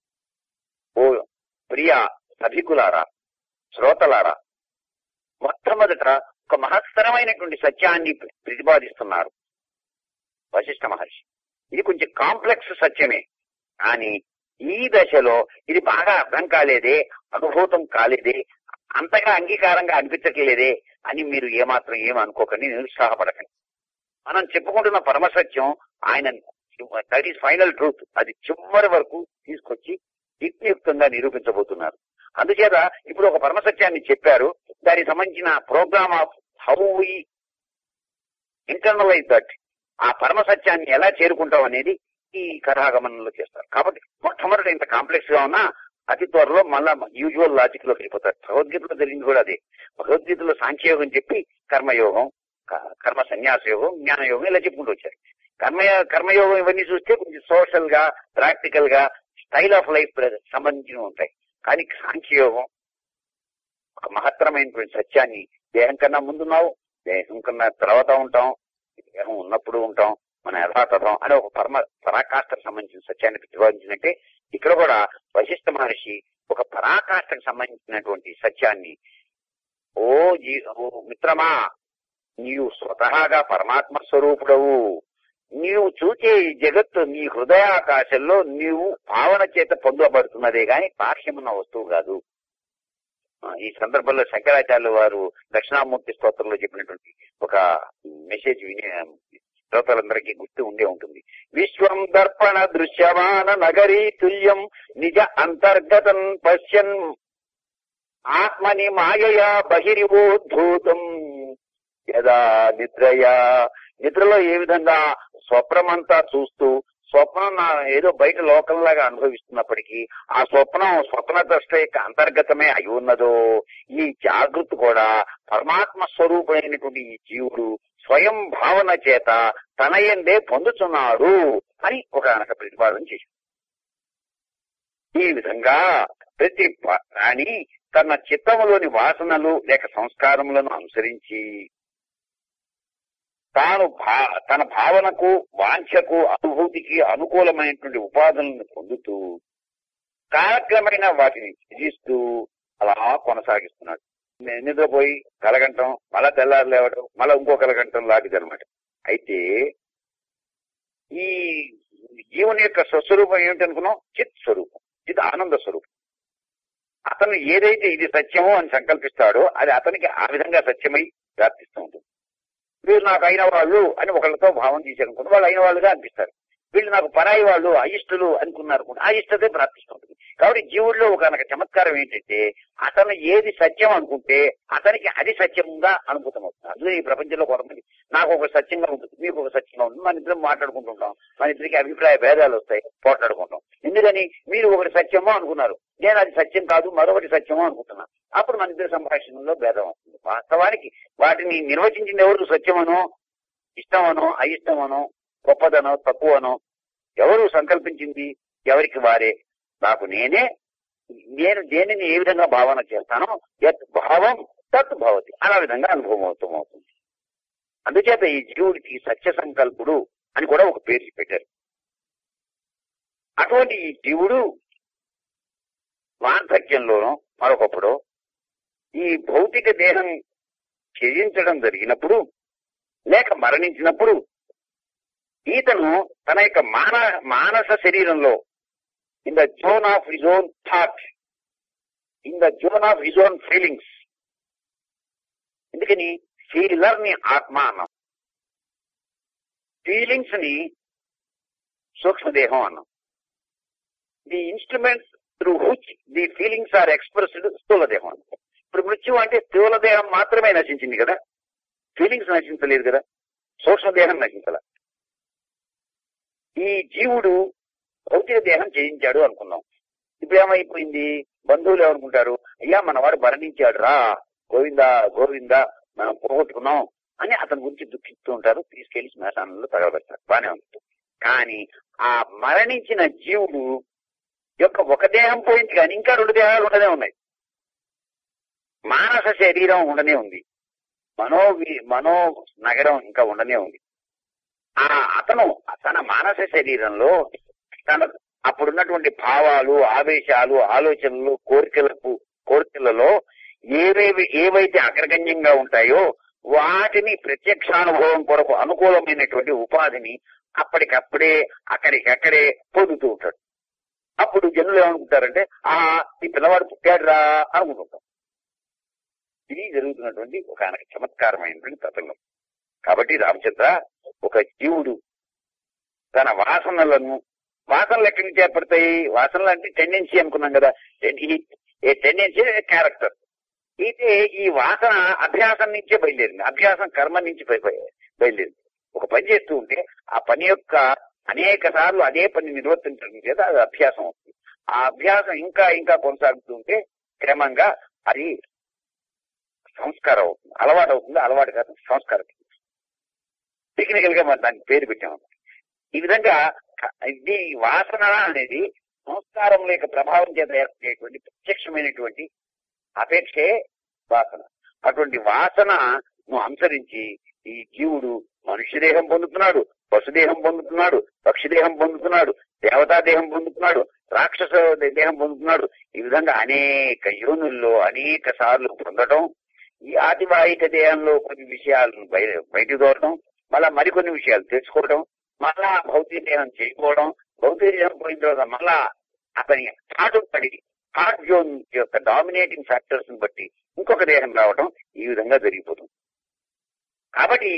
ఓ ప్రియ సభికులారా, శ్రోతలారా, మొట్టమొదట ఒక మహత్తరమైనటువంటి సత్యాన్ని ప్రతిపాదిస్తున్నారు వశిష్ఠ మహర్షి. ఇది కొంచెం కాంప్లెక్స్ సత్యమే, కానీ ఈ దశలో ఇది బాగా అర్థం కాలేదే, అనుభూతం కాలేదే, అంతగా అంగీకారంగా అనిపించట్లేదే అని మీరు ఏమాత్రం ఏమనుకోకండి, నిరుత్సాహపడకండి. మనం చెప్పుకుంటున్న పరమసత్యం ఆయన దట్ ఈస్ ఫైనల్ ట్రూత్. అది చివరి వరకు తీసుకొచ్చి యుక్తియుక్తంగా నిరూపించబోతున్నారు. అందుచేత ఇప్పుడు ఒక పరమసత్యాన్ని చెప్పారు, దానికి సంబంధించిన program of how we internalize that, ఆ పరమసత్యాన్ని ఎలా చేరుకుంటాం అనేది ఈ కథాగమనంలో చేస్తారు. కాబట్టి మొట్టమొదటి ఇంత కాంప్లెక్స్ గా ఉన్నా అతి త్వరలో మళ్ళా యూజువల్ లాజిక్ లోకి వెళ్ళిపోతారు. భగవద్గీతలో జరిగింది కూడా అదే. భగవద్గీతలో సాంఖ్యయోగం చెప్పి కర్మయోగం, కర్మ సన్యాస యోగం, జ్ఞానయోగం ఇలా చెప్పుకుంటూ వచ్చారు. కర్మ కర్మయోగం ఇవన్నీ చూస్తే కొంచెం సోషల్ గా, ప్రాక్టికల్ గా, స్టైల్ ఆఫ్ లైఫ్ సంబంధించినవి ఉంటాయి. కానీ సాంఖ్యయోగం ఒక మహత్తరమైనటువంటి సత్యాన్ని, దేహం కన్నా ముందున్నావు, దేహం కన్నా తర్వాత ఉంటాం, దేహం ఉన్నప్పుడు ఉంటాం, మన యథాతథం అనే ఒక పరమ పరాకాష్ఠకు సంబంధించిన సత్యాన్ని ప్రతిపాదించినట్టే ఇక్కడ కూడా వశిష్ఠ మహర్షి ఒక పరాకాష్ఠకు సంబంధించినటువంటి సత్యాన్ని, ఓ జీ ఓ మిత్రమా, నీవు స్వతహాగా పరమాత్మ స్వరూపుడవు, నీవు చూచే ఈ జగత్తు నీ హృదయాకాశంలో నీవు భావన చేత పొందబడుతున్నదే గాని బాహ్యమున్న వస్తువు కాదు. ఈ సందర్భంలో శంకరాచార్యులు వారు దక్షిణామూర్తి స్తోత్రంలో చెప్పినటువంటి ఒక మెసేజ్ వినే శ్రోతలందరికీ గుర్తు ఉండే ఉంటుంది. విశ్వం దర్పణ దృశ్యమాన నగరీ తుల్యం నిజ అంతర్గతం పశ్యన్ ఆత్మని మాయయా బహిరివోద్ధూతం యదా నిద్రయా. నిద్రలో ఏ విధంగా స్వప్నమంతా చూస్తూ స్వప్నం ఏదో బయట లోకంలాగా అనుభవిస్తున్నప్పటికీ ఆ స్వప్నం స్వప్న ద్రష్ట యొక్క అంతర్గతమే అయి ఉన్నదో, ఈ జాగృతి కూడా పరమాత్మ స్వరూపమైనటువంటి ఈ జీవుడు స్వయం భావన చేత తన యందే పొందుతున్నాడు అని ఒక అనక ప్రతిపాదన చేశాడు. ఈ విధంగా ప్రతి ప్రాణి తన చిత్తములోని వాసనలు లేక సంస్కారములను అనుసరించి తాను భా తన భావనకు, వాంఛకు, అనుభూతికి అనుకూలమైనటువంటి ఉపాధులను పొందుతూ కాలక్రమైన వాటిని త్యజిస్తూ అలా కొనసాగిస్తున్నాడు. నిద్రపోయి కలగంటం, మళ్ళా తెల్లారు లేవటం, మళ్ళా ఇంకో కలగంటం లాంటిది అనమాట. అయితే ఈ జీవుని యొక్క స్వస్వరూపం ఏమిటనుకున్నాం? చిత్ స్వరూపం, చిత్ ఆనంద స్వరూపం. అతను ఏదైతే ఇది సత్యమో అని సంకల్పిస్తాడో అది అతనికి ఆ విధంగా సత్యమై ప్రార్థిస్తూ ఉంటుంది. వీళ్ళు నాకు అయిన వాళ్ళు అని ఒకళ్ళతో భావం చేశారనుకుంటే వాళ్ళు అయిన వాళ్ళుగా అనిపిస్తారు. వీళ్ళు నాకు పరాయి వాళ్ళు, అయిష్టలు అనుకున్నారు, అయిష్టతే ప్రార్థిస్తుంటుంది. కాబట్టి జీవుల్లో ఒక చమత్కారం ఏంటంటే అతను ఏది సత్యం అనుకుంటే అతనికి అది సత్యంగా అనుభూతం అవుతుంది. అందులో ఈ ప్రపంచంలో కొంతమంది నాకు ఒక సత్యంగా ఉంటుంది, మీకు ఒక సత్యంగా ఉంటుంది, మన ఇద్దరం మాట్లాడుకుంటుంటాం, మన ఇద్దరికి అభిప్రాయ భేదాలు వస్తాయి, పోట్లాడుకుంటాం. ఎందుకని మీరు ఒకటి సత్యమో అనుకున్నారు, నేను అది సత్యం కాదు మరొకటి సత్యమో అనుకుంటున్నాను. అప్పుడు మన ఇద్దరి సంభాషణలో భేదం వస్తుంది. వాస్తవానికి వాటిని నిర్వచించిన ఎవరు సత్యమనో, ఇష్టమనో, అయిష్టమనో, గొప్పదనో, తక్కువనో ఎవరు సంకల్పించింది ఎవరికి వారే. నాకు నేనే, నేను దేనిని ఏ విధంగా భావన చేస్తానో యత్ భావం తత్ భవతి అలా విధంగా అనుభవం అవుతుంది. అందుచేత ఈ జీవుడికి సత్య సంకల్పుడు అని కూడా ఒక పేరు పెట్టారు. అటువంటి ఈ జీవుడు వార్ధక్యంలోనో మరొకప్పుడు ఈ భౌతిక దేహం త్యజించడం జరిగినప్పుడు లేక మరణించినప్పుడు ఈతను తన యొక్క మాన మానస శరీరంలో in the zone of his own thought, in the zone of his own feelings. ఎందుకని ఫీలర్ ని ఆత్మ అన్నాం, ఫీలింగ్స్ ని సూక్ష్మదేహం అన్నాం. The instruments through which the feelings are expressed స్థూల దేహం అన్నాం. ఇప్పుడు మృత్యు అంటే స్థూల దేహం మాత్రమే నశించింది కదా, ఫీలింగ్స్ నశించలేదు కదా, సూక్ష్మదేహం నశించాల. ఈ జీవుడు భౌతిక దేహం జయించాడు అనుకున్నాం. ఇప్పుడు ఏమైపోయింది, బంధువులు ఏమనుకుంటారు, అయ్యా మనవాడు మరణించాడు రా, గోవిందా గోవిందా మనం పోగొట్టుకున్నాం అని అతని గురించి దుఃఖిస్తూ ఉంటారు, తీసుకెళ్లి శ్మశానంలో తగలబెడతారు. బానే ఉంటుంది. కానీ ఆ మరణించిన జీవుడు యొక్క ఒక దేహం పోయింది కానీ ఇంకా రెండు దేహాలు ఉండనే ఉన్నాయి. మానస శరీరం ఉండనే ఉంది, మనో మనో నగరం ఇంకా ఉండనే ఉంది. ఆ అతను తన మానస శరీరంలో తన అప్పుడున్నటువంటి భావాలు, ఆవేశాలు, ఆలోచనలు, కోరికలకు కోరికలలో ఏవేవి ఏవైతే అగ్రగణ్యంగా ఉంటాయో వాటిని ప్రత్యక్షానుభవం కొరకు అనుకూలమైనటువంటి ఉపాధిని అప్పటికప్పుడే అక్కడికక్కడే పొందుతూ ఉంటాడు. అప్పుడు జనులు ఏమనుకుంటారంటే ఆ ఈ పిల్లవాడు పుట్టాడు రా అనుకుంటుంటాం. ఇది జరుగుతున్నటువంటి ఒక ఆయనకు చమత్కారమైనటువంటి తతంగం. కాబట్టి రామచంద్ర, ఒక జీవుడు తన వాసనలను, వాసనలు ఎక్కడి నుంచి ఏర్పడతాయి, వాసనలు అంటే టెండెన్సీ అనుకున్నాం కదా, ఏ టెండెన్సీ క్యారెక్టర్. అయితే ఈ వాసన అభ్యాసం నుంచే బయలుదేరింది, అభ్యాసం కర్మ నుంచి బయలుదేరింది. ఒక పని చేస్తూ ఉంటే ఆ పని యొక్క అనేక సార్లు అదే పని నిర్వర్తించడం చేత అది అభ్యాసం అవుతుంది. ఆ అభ్యాసం ఇంకా ఇంకా కొనసాగుతూ ఉంటే క్రమంగా అది సంస్కారం అవుతుంది, అలవాటు అవుతుంది. అలవాటు కాదు, సంస్కారం. టెక్నికల్ గా మనం దానికి పేరు పెట్టాము. ఈ విధంగా ఇది వాసన అనేది సంస్కారం లేక ప్రభావం చేత ఏర్పడేటువంటి ప్రత్యక్షమైనటువంటి అపేక్షే వాసన. అటువంటి వాసన నువ్వు అనుసరించి ఈ జీవుడు మనుష్యదేహం పొందుతున్నాడు, పశుదేహం పొందుతున్నాడు, పక్షిదేహం పొందుతున్నాడు, దేవతాదేహం పొందుతున్నాడు, రాక్షస దేహం పొందుతున్నాడు. ఈ విధంగా అనేక యోనుల్లో అనేక సార్లు పొందడం, ఈ ఆదివాహిక దేహంలో కొన్ని విషయాలను బయట బయట దూరడం, మళ్ళా మరికొన్ని విషయాలు తెలుసుకోవడం, మళ్ళా భౌతిక దేహం చేయకపోవడం, భౌతిక దేహం పోయిన తర్వాత మళ్ళా అతని హాటు పడి హార్ట్ జోన్ యొక్క డామినేటింగ్ ఫ్యాక్టర్స్ ని బట్టి ఇంకొక దేహం రావడం, ఈ విధంగా జరిగిపోతుంది. కాబట్టి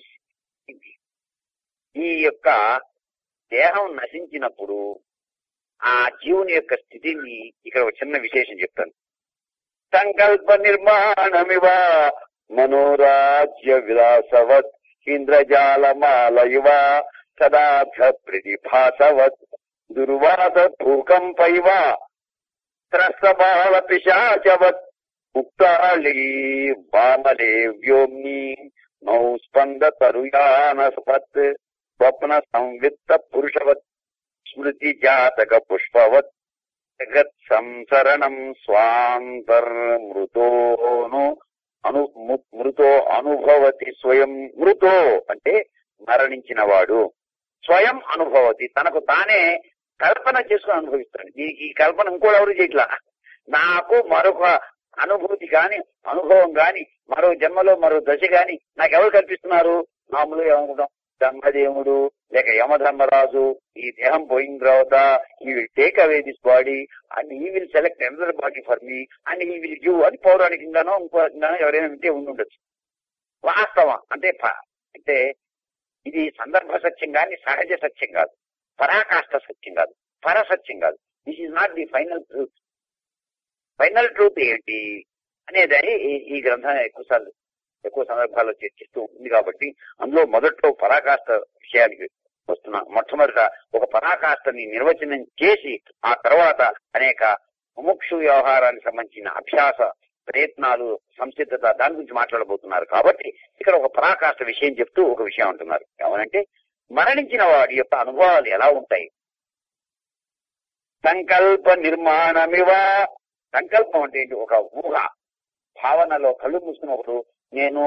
ఈ యొక్క దేహం నశించినప్పుడు ఆ జీవుని యొక్క స్థితిని ఇక్కడ ఒక చిన్న విశేషం చెప్తాను. సంకల్ప నిర్మాణమివ మనోరాజ్య విలాసవత్ ఇంద్రజాలమాలయువ సదార్థ ప్రతిభాసవత్ దుర్వాస భూకంపైవ త్రస్తబాల పిశాచవత్ ముక్తాళీ వామలే వ్యోమ్ని నౌ స్పంద తరుయానస్పత్ స్వప్న సంవిత్త పురుషవత్ స్మృతి జాతక పుష్పవత్ జగత్ సంసరణం స్వాంతర్మృతోను అను మృతో అనుభవతి స్వయం. మృతో అంటే మరణించిన వాడు, స్వయం అనుభవతి తనకు తానే కల్పన చేసుకుని అనుభవిస్తాడు. దీనికి ఈ కల్పన ఇంకోటి ఎవరు చేయట్లా. నాకు మరొక అనుభూతి కాని, అనుభవం కాని, మరో జన్మలో మరో దశ కాని నాకెవరు కల్పిస్తున్నారు? మామూలుగా ఏమనుకుంటాం, బ్రహ్మదేవుడు లేక యమధర్మరాజు ఈ దేహం పోయిన తర్వాత he will take away this body and he will select another body for me and he will give అని పౌరాణికంగానో ఇంకోగానో ఎవరైనా వింటే ఉండి ఉండొచ్చు. వాస్తవం అంటే అంటే ఇది సందర్భ సత్యం కానీ సహజ సత్యం కాదు, పరాకాష్ఠ సత్యం కాదు, పరసత్యం కాదు. This is not the final truth. Final truth ఏంటి అనేది ఈ గ్రంథం ఎక్కువసార్లు ఎక్కువ సందర్భాల్లో చర్చిస్తూ ఉంది. కాబట్టి అందులో మొదట్లో పరాకాష్ఠ విషయానికి వస్తున్నా. మొట్టమొదట ఒక పరాకాష్ఠని నిర్వచనం చేసి ఆ తర్వాత అనేక ముముక్షు వ్యవహారానికి సంబంధించిన అభ్యాస ప్రయత్నాలు, సంసిద్ధత దాని గురించి మాట్లాడబోతున్నారు. కాబట్టి ఇక్కడ ఒక పరాకాష్ఠ విషయం చెప్తూ ఒక విషయం అంటున్నారు. ఏమనంటే మరణించిన వాడి యొక్క అనుభవాలు ఎలా ఉంటాయి. సంకల్ప నిర్మాణమివ. సంకల్పం అంటే ఒక ఊహ, భావనలో కళ్ళు మూసుకున్నప్పుడు నేను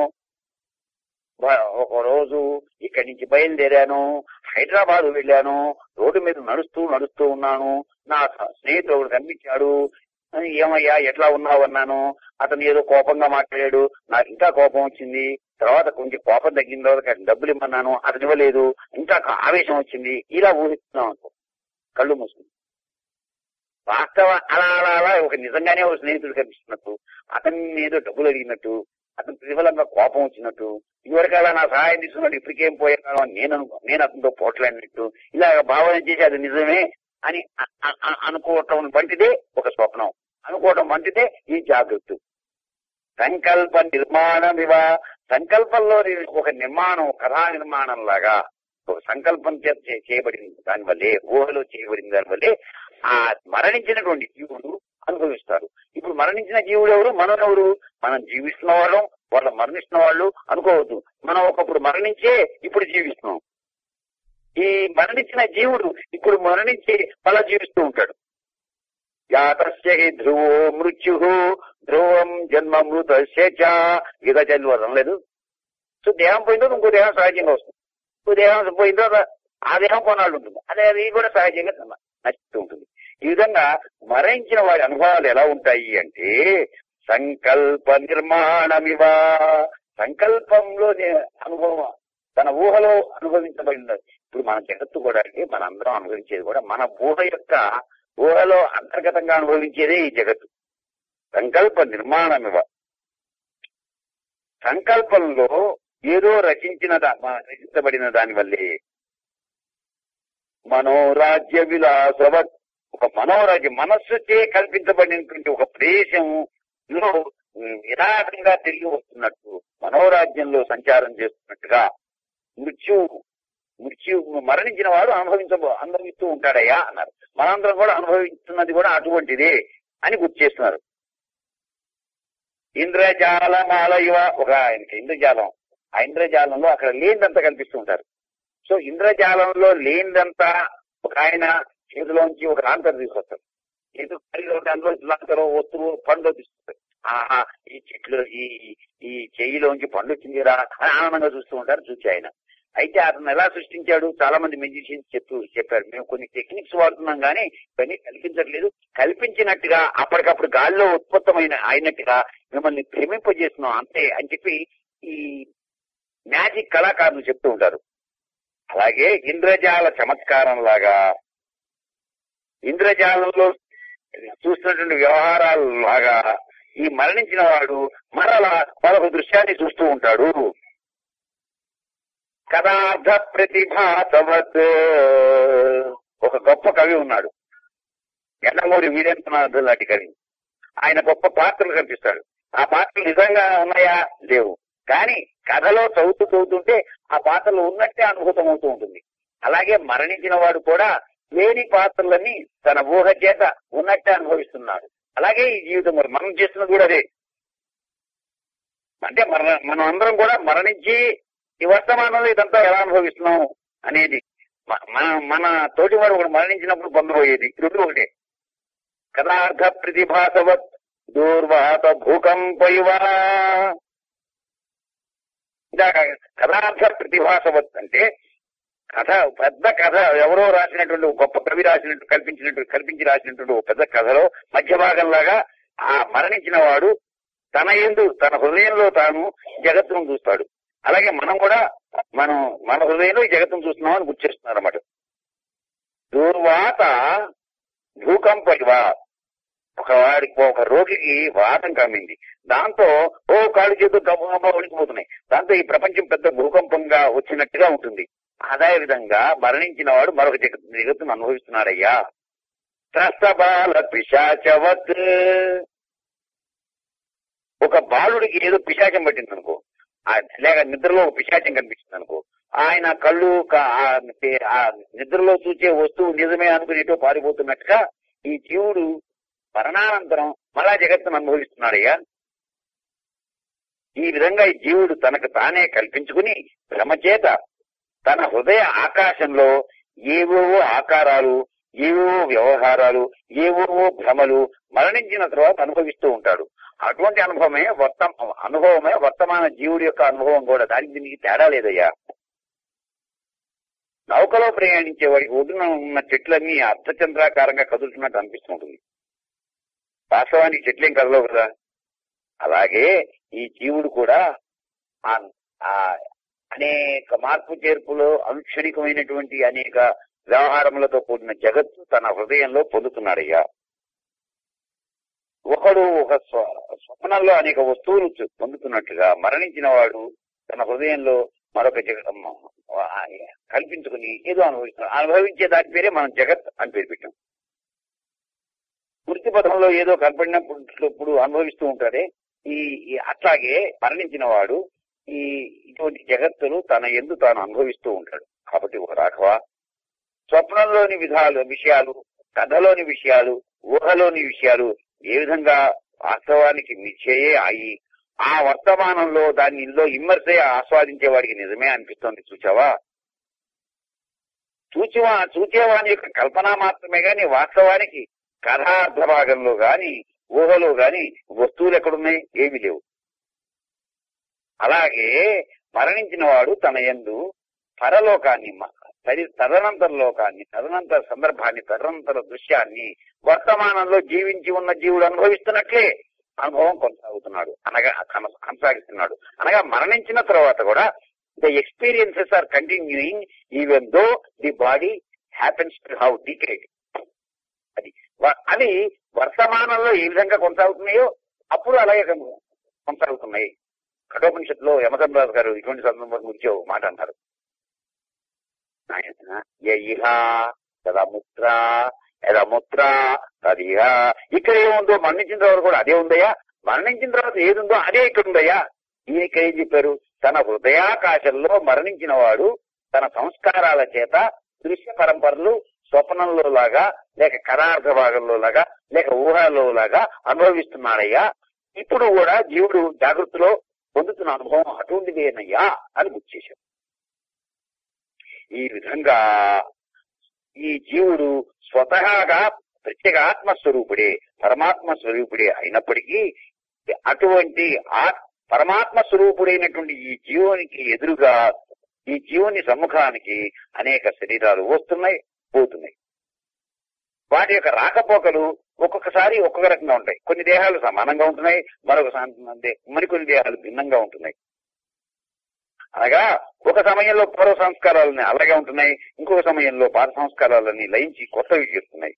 ఒక రోజు ఇక్కడి నుంచి బయలుదేరాను, హైదరాబాద్ వెళ్ళాను, రోడ్డు మీద నడుస్తూ నడుస్తూ ఉన్నాను, నా స్నేహితుడు కనిపించాడు, ఏమయ్యా ఎట్లా ఉన్నావు అన్నాను, అతను ఏదో కోపంగా మాట్లాడాడు, నాకు ఇంకా కోపం వచ్చింది, తర్వాత కొంచెం కోపం తగ్గిన తర్వాత డబ్బులు ఇమ్మన్నాను, అతను ఇవ్వలేదు, ఇంకా ఆవేశం వచ్చింది, ఇలా ఊహిస్తున్నాం అనుకో కళ్ళు మూసుకుని. వాస్తవ అలా అలా అలా ఒక నిజంగానే ఒక స్నేహితుడు కనిపిస్తున్నట్టు, అతన్ని ఏదో డబ్బులు అడిగినట్టు, అతను ప్రతిఫలంగా కోపం వచ్చినట్టు, ఇదివరకల్లా నా సహాయం తీసుకున్నాడు ఇప్పటికేం పోయాను నేను నేను అతనితో పోట్లాడినట్టు, ఇలా భావన చేసి అది నిజమే అని అనుకోవటం వంటిదే ఒక స్వప్నం, అనుకోవటం వంటిదే ఈ జాగృతి. సంకల్ప నిర్మాణమివ, సంకల్పంలో ఒక నిర్మాణం, కథా నిర్మాణం లాగా ఒక సంకల్పం చేత చేయబడింది దానివల్లే, ఊహలో చేయబడింది దానివల్లే ఆ మరణించినటువంటి జీవుడు అనుభవిస్తారు. ఇప్పుడు మరణించిన జీవుడు ఎవరు? మనం ఎవరు? మనం జీవిస్తున్న వాళ్ళం, వాళ్ళు మరణిస్తున్న వాళ్ళు అనుకోవద్దు. మనం ఒకప్పుడు మరణించే ఇప్పుడు జీవిస్తున్నాం. ఈ మరణించిన జీవుడు ఇప్పుడు మరణించి మళ్ళా జీవిస్తూ ఉంటాడు. యాతస్య హి ధ్రువో మృత్యు ధ్రువం జన్మ మృతస్య చ, గీత చదివి అనలేదు. సో దేహం పోయిన తర్వాత ఇంకో దేహం సహజంగా వస్తుంది, ఇంకో దేహం పోయిన తర్వాత ఆ దేహం కొన్నాళ్ళు ఉంటుంది, అదే అది కూడా సహజంగా నచ్చుతూ ఉంటుంది. ఈ విధంగా మరణించిన వారి అనుభవాలు ఎలా ఉంటాయి అంటే సంకల్ప నిర్మాణమివ, సంకల్పంలో అనుభవం తన ఊహలో అనుభవించబడింది. ఇప్పుడు మన జగత్తు కూడా అంటే మన అందరం అనుభవించేది కూడా మన ఊహ యొక్క ఊహలో అంతర్గతంగా అనుభవించేదే ఈ జగత్తు. సంకల్ప నిర్మాణమివ, సంకల్పంలో ఏదో రచించిన రచించబడిన దాని వల్లే మనోరాజ్య విలాసవత్, ఒక మనోరాజ్యం మనస్సుచే కల్పించబడినటువంటి ఒక ప్రదేశంలో విరాటంగా తిరిగి వస్తున్నట్టు, మనోరాజ్యంలో సంచారం చేస్తున్నట్టుగా మృత్యు మృత్యు మరణించిన వాడు అనుభవించ అనుభవిస్తూ ఉంటాడయ్యా అన్నారు. మనందరం కూడా అనుభవిస్తున్నది కూడా అటువంటిదే అని గుర్తు చేస్తున్నారు. ఇంద్రజాలమాల ఇవ, ఒక ఆయనకి ఇంద్రజాలం, ఆ ఇంద్రజాలంలో అక్కడ లేనిదంతా కల్పిస్తూ ఉంటారు. సో ఇంద్రజాలంలో లేనిదంతా ఒక ఆయన చేతిలోంచి ఒక లాంతరు తీసుకొస్తారు, అందులో లాంతరు వస్తువు పండు తీసుకొస్తారు. ఆహా ఈ చెట్లు ఈ ఈ చెయ్యిలోంచి పండు వచ్చిందిరా అని ఆనందంగా చూస్తూ ఉంటారు. చూసి ఆయన అయితే అతను ఎలా సృష్టించాడు, చాలా మంది మ్యూజిషియన్స్ చెప్పు చెప్పారు మేము కొన్ని టెక్నిక్స్ వాడుతున్నాం కానీ ఇవన్నీ కల్పించట్లేదు, కల్పించినట్టుగా అప్పటికప్పుడు గాల్లో ఉత్పత్తమైన అయినట్టుగా మిమ్మల్ని ప్రేమింపజేస్తున్నాం అంతే అని చెప్పి ఈ మ్యాజిక్ కళాకారులు చెప్తూ ఉంటారు. అలాగే ఇంద్రజాల చమత్కారం లాగా ఇంద్రజాలంలో చూస్తున్నటువంటి వ్యవహారాల లాగా ఈ మరణించిన వాడు మరలా మరొక దృశ్యాన్ని చూస్తూ ఉంటాడు. కథార్థ ప్రతిభాసవత్, ఒక గొప్ప కవి ఉన్నాడు ఎండమూరి వీరేంద్రనాథ్ లాంటి కవి. ఆయన గొప్ప పాత్రలు కనిపిస్తాడు. ఆ పాత్రలు నిజంగా ఉన్నాయా? లేవు, కానీ కథలో చదువుతూ చదువుతుంటే ఆ పాత్రలు ఉన్నట్టే అనుభూతం అవుతూ ఉంటుంది. అలాగే మరణించిన వాడు కూడా లేని పాత్రలన్నీ తన ఊహ చేత ఉన్నట్టే అనుభవిస్తున్నాడు. అలాగే ఈ జీవితం మనం చేస్తున్నది కూడా అదే. అంటే మన మనం అందరం కూడా మరణించి ఈ వర్తమానంలో ఇదంతా ఎలా అనుభవిస్తున్నాం అనేది మన మన తోటి వారు ఒకటి మరణించినప్పుడు పొందబోయేది రెండు ఒకటే. కథార్థ ప్రతిభాసవత్ దూర్వాత భూకంపైవా, కథార్థ ప్రతిభాసవత్ అంటే కథ, పెద్ద కథ ఎవరో రాసినటువంటి గొప్ప కవి రాసినట్టు కల్పించినట్టు కల్పించి రాసినటువంటి ఒక పెద్ద కథలో మధ్య భాగంలాగా ఆ మరణించిన వాడు తన యందు తన హృదయంలో తాను జగత్తును చూస్తాడు. అలాగే మనం కూడా మనం మన హృదయంలో ఈ జగత్తును చూస్తున్నాం అని గుర్తు చేస్తున్నారు అన్నమాట. దూర్వాత భూకంపైవా, ఒక వాడికి ఒక రోగికి వాతం కమ్మింది, దాంతో ఓ కాళ్ళు చేతులు గమ్మ ఉడికిపోతున్నాయి, దాంతో ఈ ప్రపంచం పెద్ద భూకంపంగా వచ్చినట్టుగా ఉంటుంది. అదే విధంగా మరణించిన వాడు మరొక జగత్ జగత్తును అనుభవిస్తున్నాడయ్యా. త్రస్తబాల పిశాచవత్, ఒక బాలుడికి ఏదో పిశాచం పట్టింది అనుకో, లేక నిద్రలో ఒక పిశాచం కనిపిస్తుంది అనుకో, ఆయన కళ్ళు ఆ నిద్రలో చూసే వస్తువు నిజమే అనుకుని ఎటో పారిపోతున్నట్టుగా ఈ జీవుడు మరణానంతరం మళ్ళా జగత్తును అనుభవిస్తున్నాడయ్యా. ఈ విధంగా ఈ జీవుడు తనకు తానే కల్పించుకుని భ్రమచేత తన హృదయ ఆకాశంలో ఏవేవో ఆకారాలు, ఏవేవో వ్యవహారాలు, ఏవేవో భ్రమలు మరణించిన తర్వాత అనుభవిస్తూ ఉంటాడు. అటువంటి అనుభవమే వర్త అనుభవమే వర్తమాన జీవుడి యొక్క అనుభవం కూడా. దానికి దీనికి తేడా లేదయ్యా. నౌకలో ప్రయాణించే వాడికి ఒడ్డున ఉన్న చెట్లన్నీ అర్ధచంద్రాకారంగా కదులుతున్నట్టు అనిపిస్తూ ఉంటుంది. వాస్తవానికి చెట్లేం కదలవు కదా. అలాగే ఈ జీవుడు కూడా అనేక మార్పు చేర్పులో అనుక్షణికమైనటువంటి అనేక వ్యవహారములతో కూడిన జగత్తు తన హృదయంలో పొందుతున్నాడయ్యా. ఒకడు ఒక స్వప్నంలో అనేక వస్తువులు పొందుతున్నట్టుగా మరణించిన వాడు తన హృదయంలో మరొక జగ కల్పించుకుని ఏదో అనుభవిస్తున్నాడు. అనుభవించే దాని పేరే మనం జగత్ అని పేరు పెట్టాం. వృత్తి పథంలో ఏదో కనపడినప్పుడు అనుభవిస్తూ ఉంటాడే, ఈ అట్లాగే మరణించిన వాడు ఈ ఇటువంటి జగత్తును తన యందు తాను అనుభవిస్తూ ఉంటాడు. కాబట్టి ఒక రాఘవ, స్వప్నంలోని విధాలు విషయాలు, కథలోని విషయాలు, ఊహలోని విషయాలు ఏ విధంగా వాస్తవానికి మిథ్యయే అయి ఆ వర్తమానంలో దాన్ని ఇందులో ఇమ్మర్సే ఆస్వాదించే వాడికి నిజమే అనిపిస్తోంది. చూచావా? చూచివా చూచేవాని యొక్క కల్పన మాత్రమే గాని వాస్తవానికి కథార్థ భాగంలో గాని ఊహలో గాని వస్తువులు ఎక్కడున్నాయి? ఏమీ లేవు. అలాగే మరణించిన వాడు తన యందు పరలోకాన్ని, తదనంతర లోకాన్ని, తదనంతర సందర్భాన్ని, తదనంతర దృశ్యాన్ని వర్తమానంలో జీవించి ఉన్న జీవుడు అనుభవిస్తున్నట్లే అనుభవం కొనసాగుతున్నాడు, అనగా కొనసాగిస్తున్నాడు. అనగా మరణించిన తర్వాత కూడా the experiences are continuing even though the body happens to have decayed. అది అది వర్తమానంలో ఏ విధంగా కొనసాగుతున్నాయో అప్పుడు అలాగే కొనసాగుతున్నాయి. కఠోపనిషత్తులో యమధర్మరాజు గారు ఇటువంటి సందర్భం గురించి ఒక మాట అంటారు. యదముత్ర యదముత్ర తదిహ. ఇక్కడ ఏముందో మరణించిన తర్వాత కూడా అదే ఉందయ్యా, మరణించిన తర్వాత ఏది ఉందో అదే ఇక్కడ ఉందయ్యా. ఈయన ఇక్కడ ఏం చెప్పారు? తన హృదయాకాశంలో మరణించిన వాడు తన సంస్కారాల చేత దృశ్య పరంపరలు స్వప్నంలో లాగా, లేక కథార్థ భాగంలో లాగా, లేక ఊహలో లాగా అనుభవిస్తున్నాడయ్యా. ఇప్పుడు కూడా జీవుడు జాగృతిలో పొందుతున్న అనుభవం అటువంటిదేనయ్యా అని గుర్తు చేశారు. ఈ విధంగా ఈ జీవుడు స్వతహాగా ప్రత్యేక ఆత్మస్వరూపుడే, పరమాత్మ స్వరూపుడే అయినప్పటికీ అటువంటి ఆ పరమాత్మ స్వరూపుడైనటువంటి ఈ జీవునికి ఎదురుగా, ఈ జీవుని సమ్ముఖానికి అనేక శరీరాలు వస్తున్నాయి, పోతున్నాయి. వాటి యొక్క రాకపోకలు ఒక్కొక్కసారి ఒక్కొక్క రకంగా ఉంటాయి. కొన్ని దేహాలు సమానంగా ఉంటున్నాయి, మరొక మరికొన్ని దేహాలు భిన్నంగా ఉంటున్నాయి. అనగా ఒక సమయంలో పూర్వ సంస్కారాలని అలాగే ఉంటున్నాయి, ఇంకొక సమయంలో పాత సంస్కారాలని లయించి కొత్తవి చేస్తున్నాయి.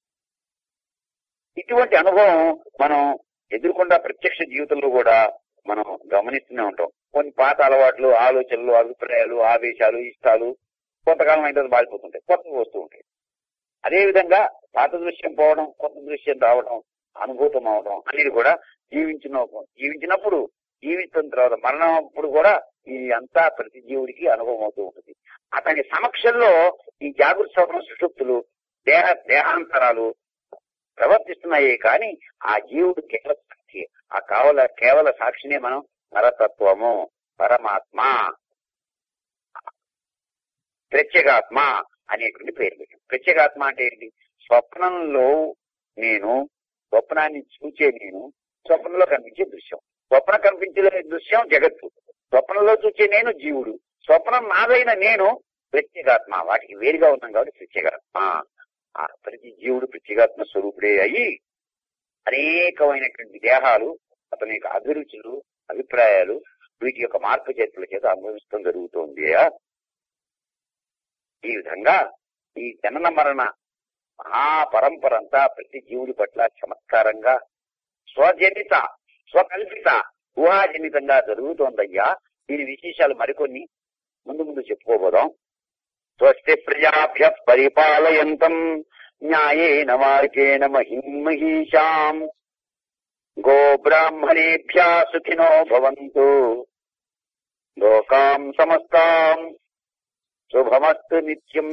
ఇటువంటి అనుభవం మనం ఎదుర్కొండా ప్రత్యక్ష జీవితంలో కూడా మనం గమనిస్తూనే ఉంటాం. కొన్ని పాత అలవాట్లు, ఆలోచనలు, అభిప్రాయాలు, ఆవేశాలు, ఇష్టాలు కొంతకాలం అయితే బాధిపోతుంటాయి, కొత్తవి వస్తూ ఉంటాయి. అదేవిధంగా పాత దృశ్యం పోవడం, కొత్త దృశ్యం రావడం, అనుభూతం అవడం అనేది కూడా జీవించిన జీవించినప్పుడు జీవితం తర్వాత మరణం అప్పుడు కూడా ఈ అంతా ప్రతి జీవుడికి అనుభవం అవుతూ ఉంటుంది. అతని సమక్షంలో ఈ జాగృత స్వప్న సుషుప్తులు, దేహ దేహాంతరాలు ప్రవర్తిస్తున్నాయి. కానీ ఆ జీవుడు కేవల సాక్షి, ఆ కావల కేవల సాక్షినే మనం పరతత్వము, పరమాత్మ, ప్రత్యేగాత్మ అనేటువంటి పేరు పెట్టాం. ప్రత్యేగాత్మ అంటే ఏంటి? స్వప్నంలో నేను, స్వప్నాన్ని చూచే నేను, స్వప్నంలో కనిపించే దృశ్యం. స్వప్నం కనిపించే దృశ్యం జగత్తు, స్వప్నంలో చూచే నేను జీవుడు, స్వప్నం నాదైన నేను ప్రత్యేగాత్మ. వాటికి వేరుగా ఉన్నాం కాబట్టి ప్రత్యేగాత్మ. ఆ ప్రతి జీవుడు ప్రత్యేగాత్మ స్వరూపుడే అయ్యి అనేకమైనటువంటి దేహాలు, అతని యొక్క అభిరుచులు, అభిప్రాయాలు, వీటి యొక్క మార్పు చేతుల చేత అనుభవిస్తూ జరుగుతోంది. ఈ విధంగా ఈ జనన మరణ మహాపరంపర అంతా ప్రతి జీవుడి పట్ల చమత్కారంగా స్వజనిత, స్వకల్పిత, ఊహాజనితంగా జరుగుతోందయ్యా. దీని విశేషాలు మరికొన్ని ముందు ముందు చెప్పుకోబోదాం. స్వస్తి ప్రజాభ్య పరిపాలయంతం న్యాయేన మార్గేణ మహిమహీషాం గో బ్రాహ్మణేభ్య సుఖినో భవంతు లోకాం సమస్తాం శుభమస్తు నిత్యం.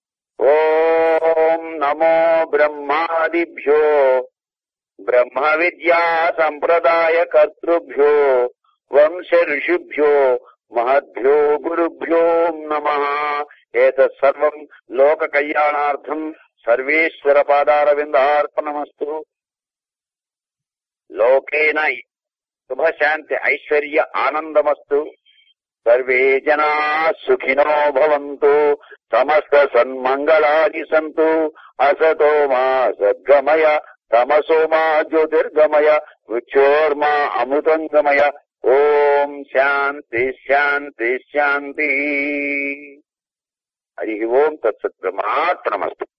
ఓం నమో బ్రహ్మాదిభ్యో బ్రహ్మ విద్యా సంప్రదాయ కర్తృభ్యో వంశ ఋషిభ్యో మహద్భ్యో గురుభ్యో నమః. ఏతత్ సర్వం లోక కళ్యాణార్థం సర్వేశ్వర పాదారవిందార్పణమస్తు. లోకేన శుభశాంతి ఐశ్వర్య ఆనందమస్తు. సర్వే జనా సుఖినో భవంతు. సమస్త సన్మంగళాని సంతు. అసతో మా సద్గమయ, తమసో మా జ్యోతిర్గమయ, మృత్యోర్మా అమృతంగమయ. ఓం శాంతి శాంతి శాంతి. హరి ఓం తత్సత్ బ్రహ్మార్పణమస్తు.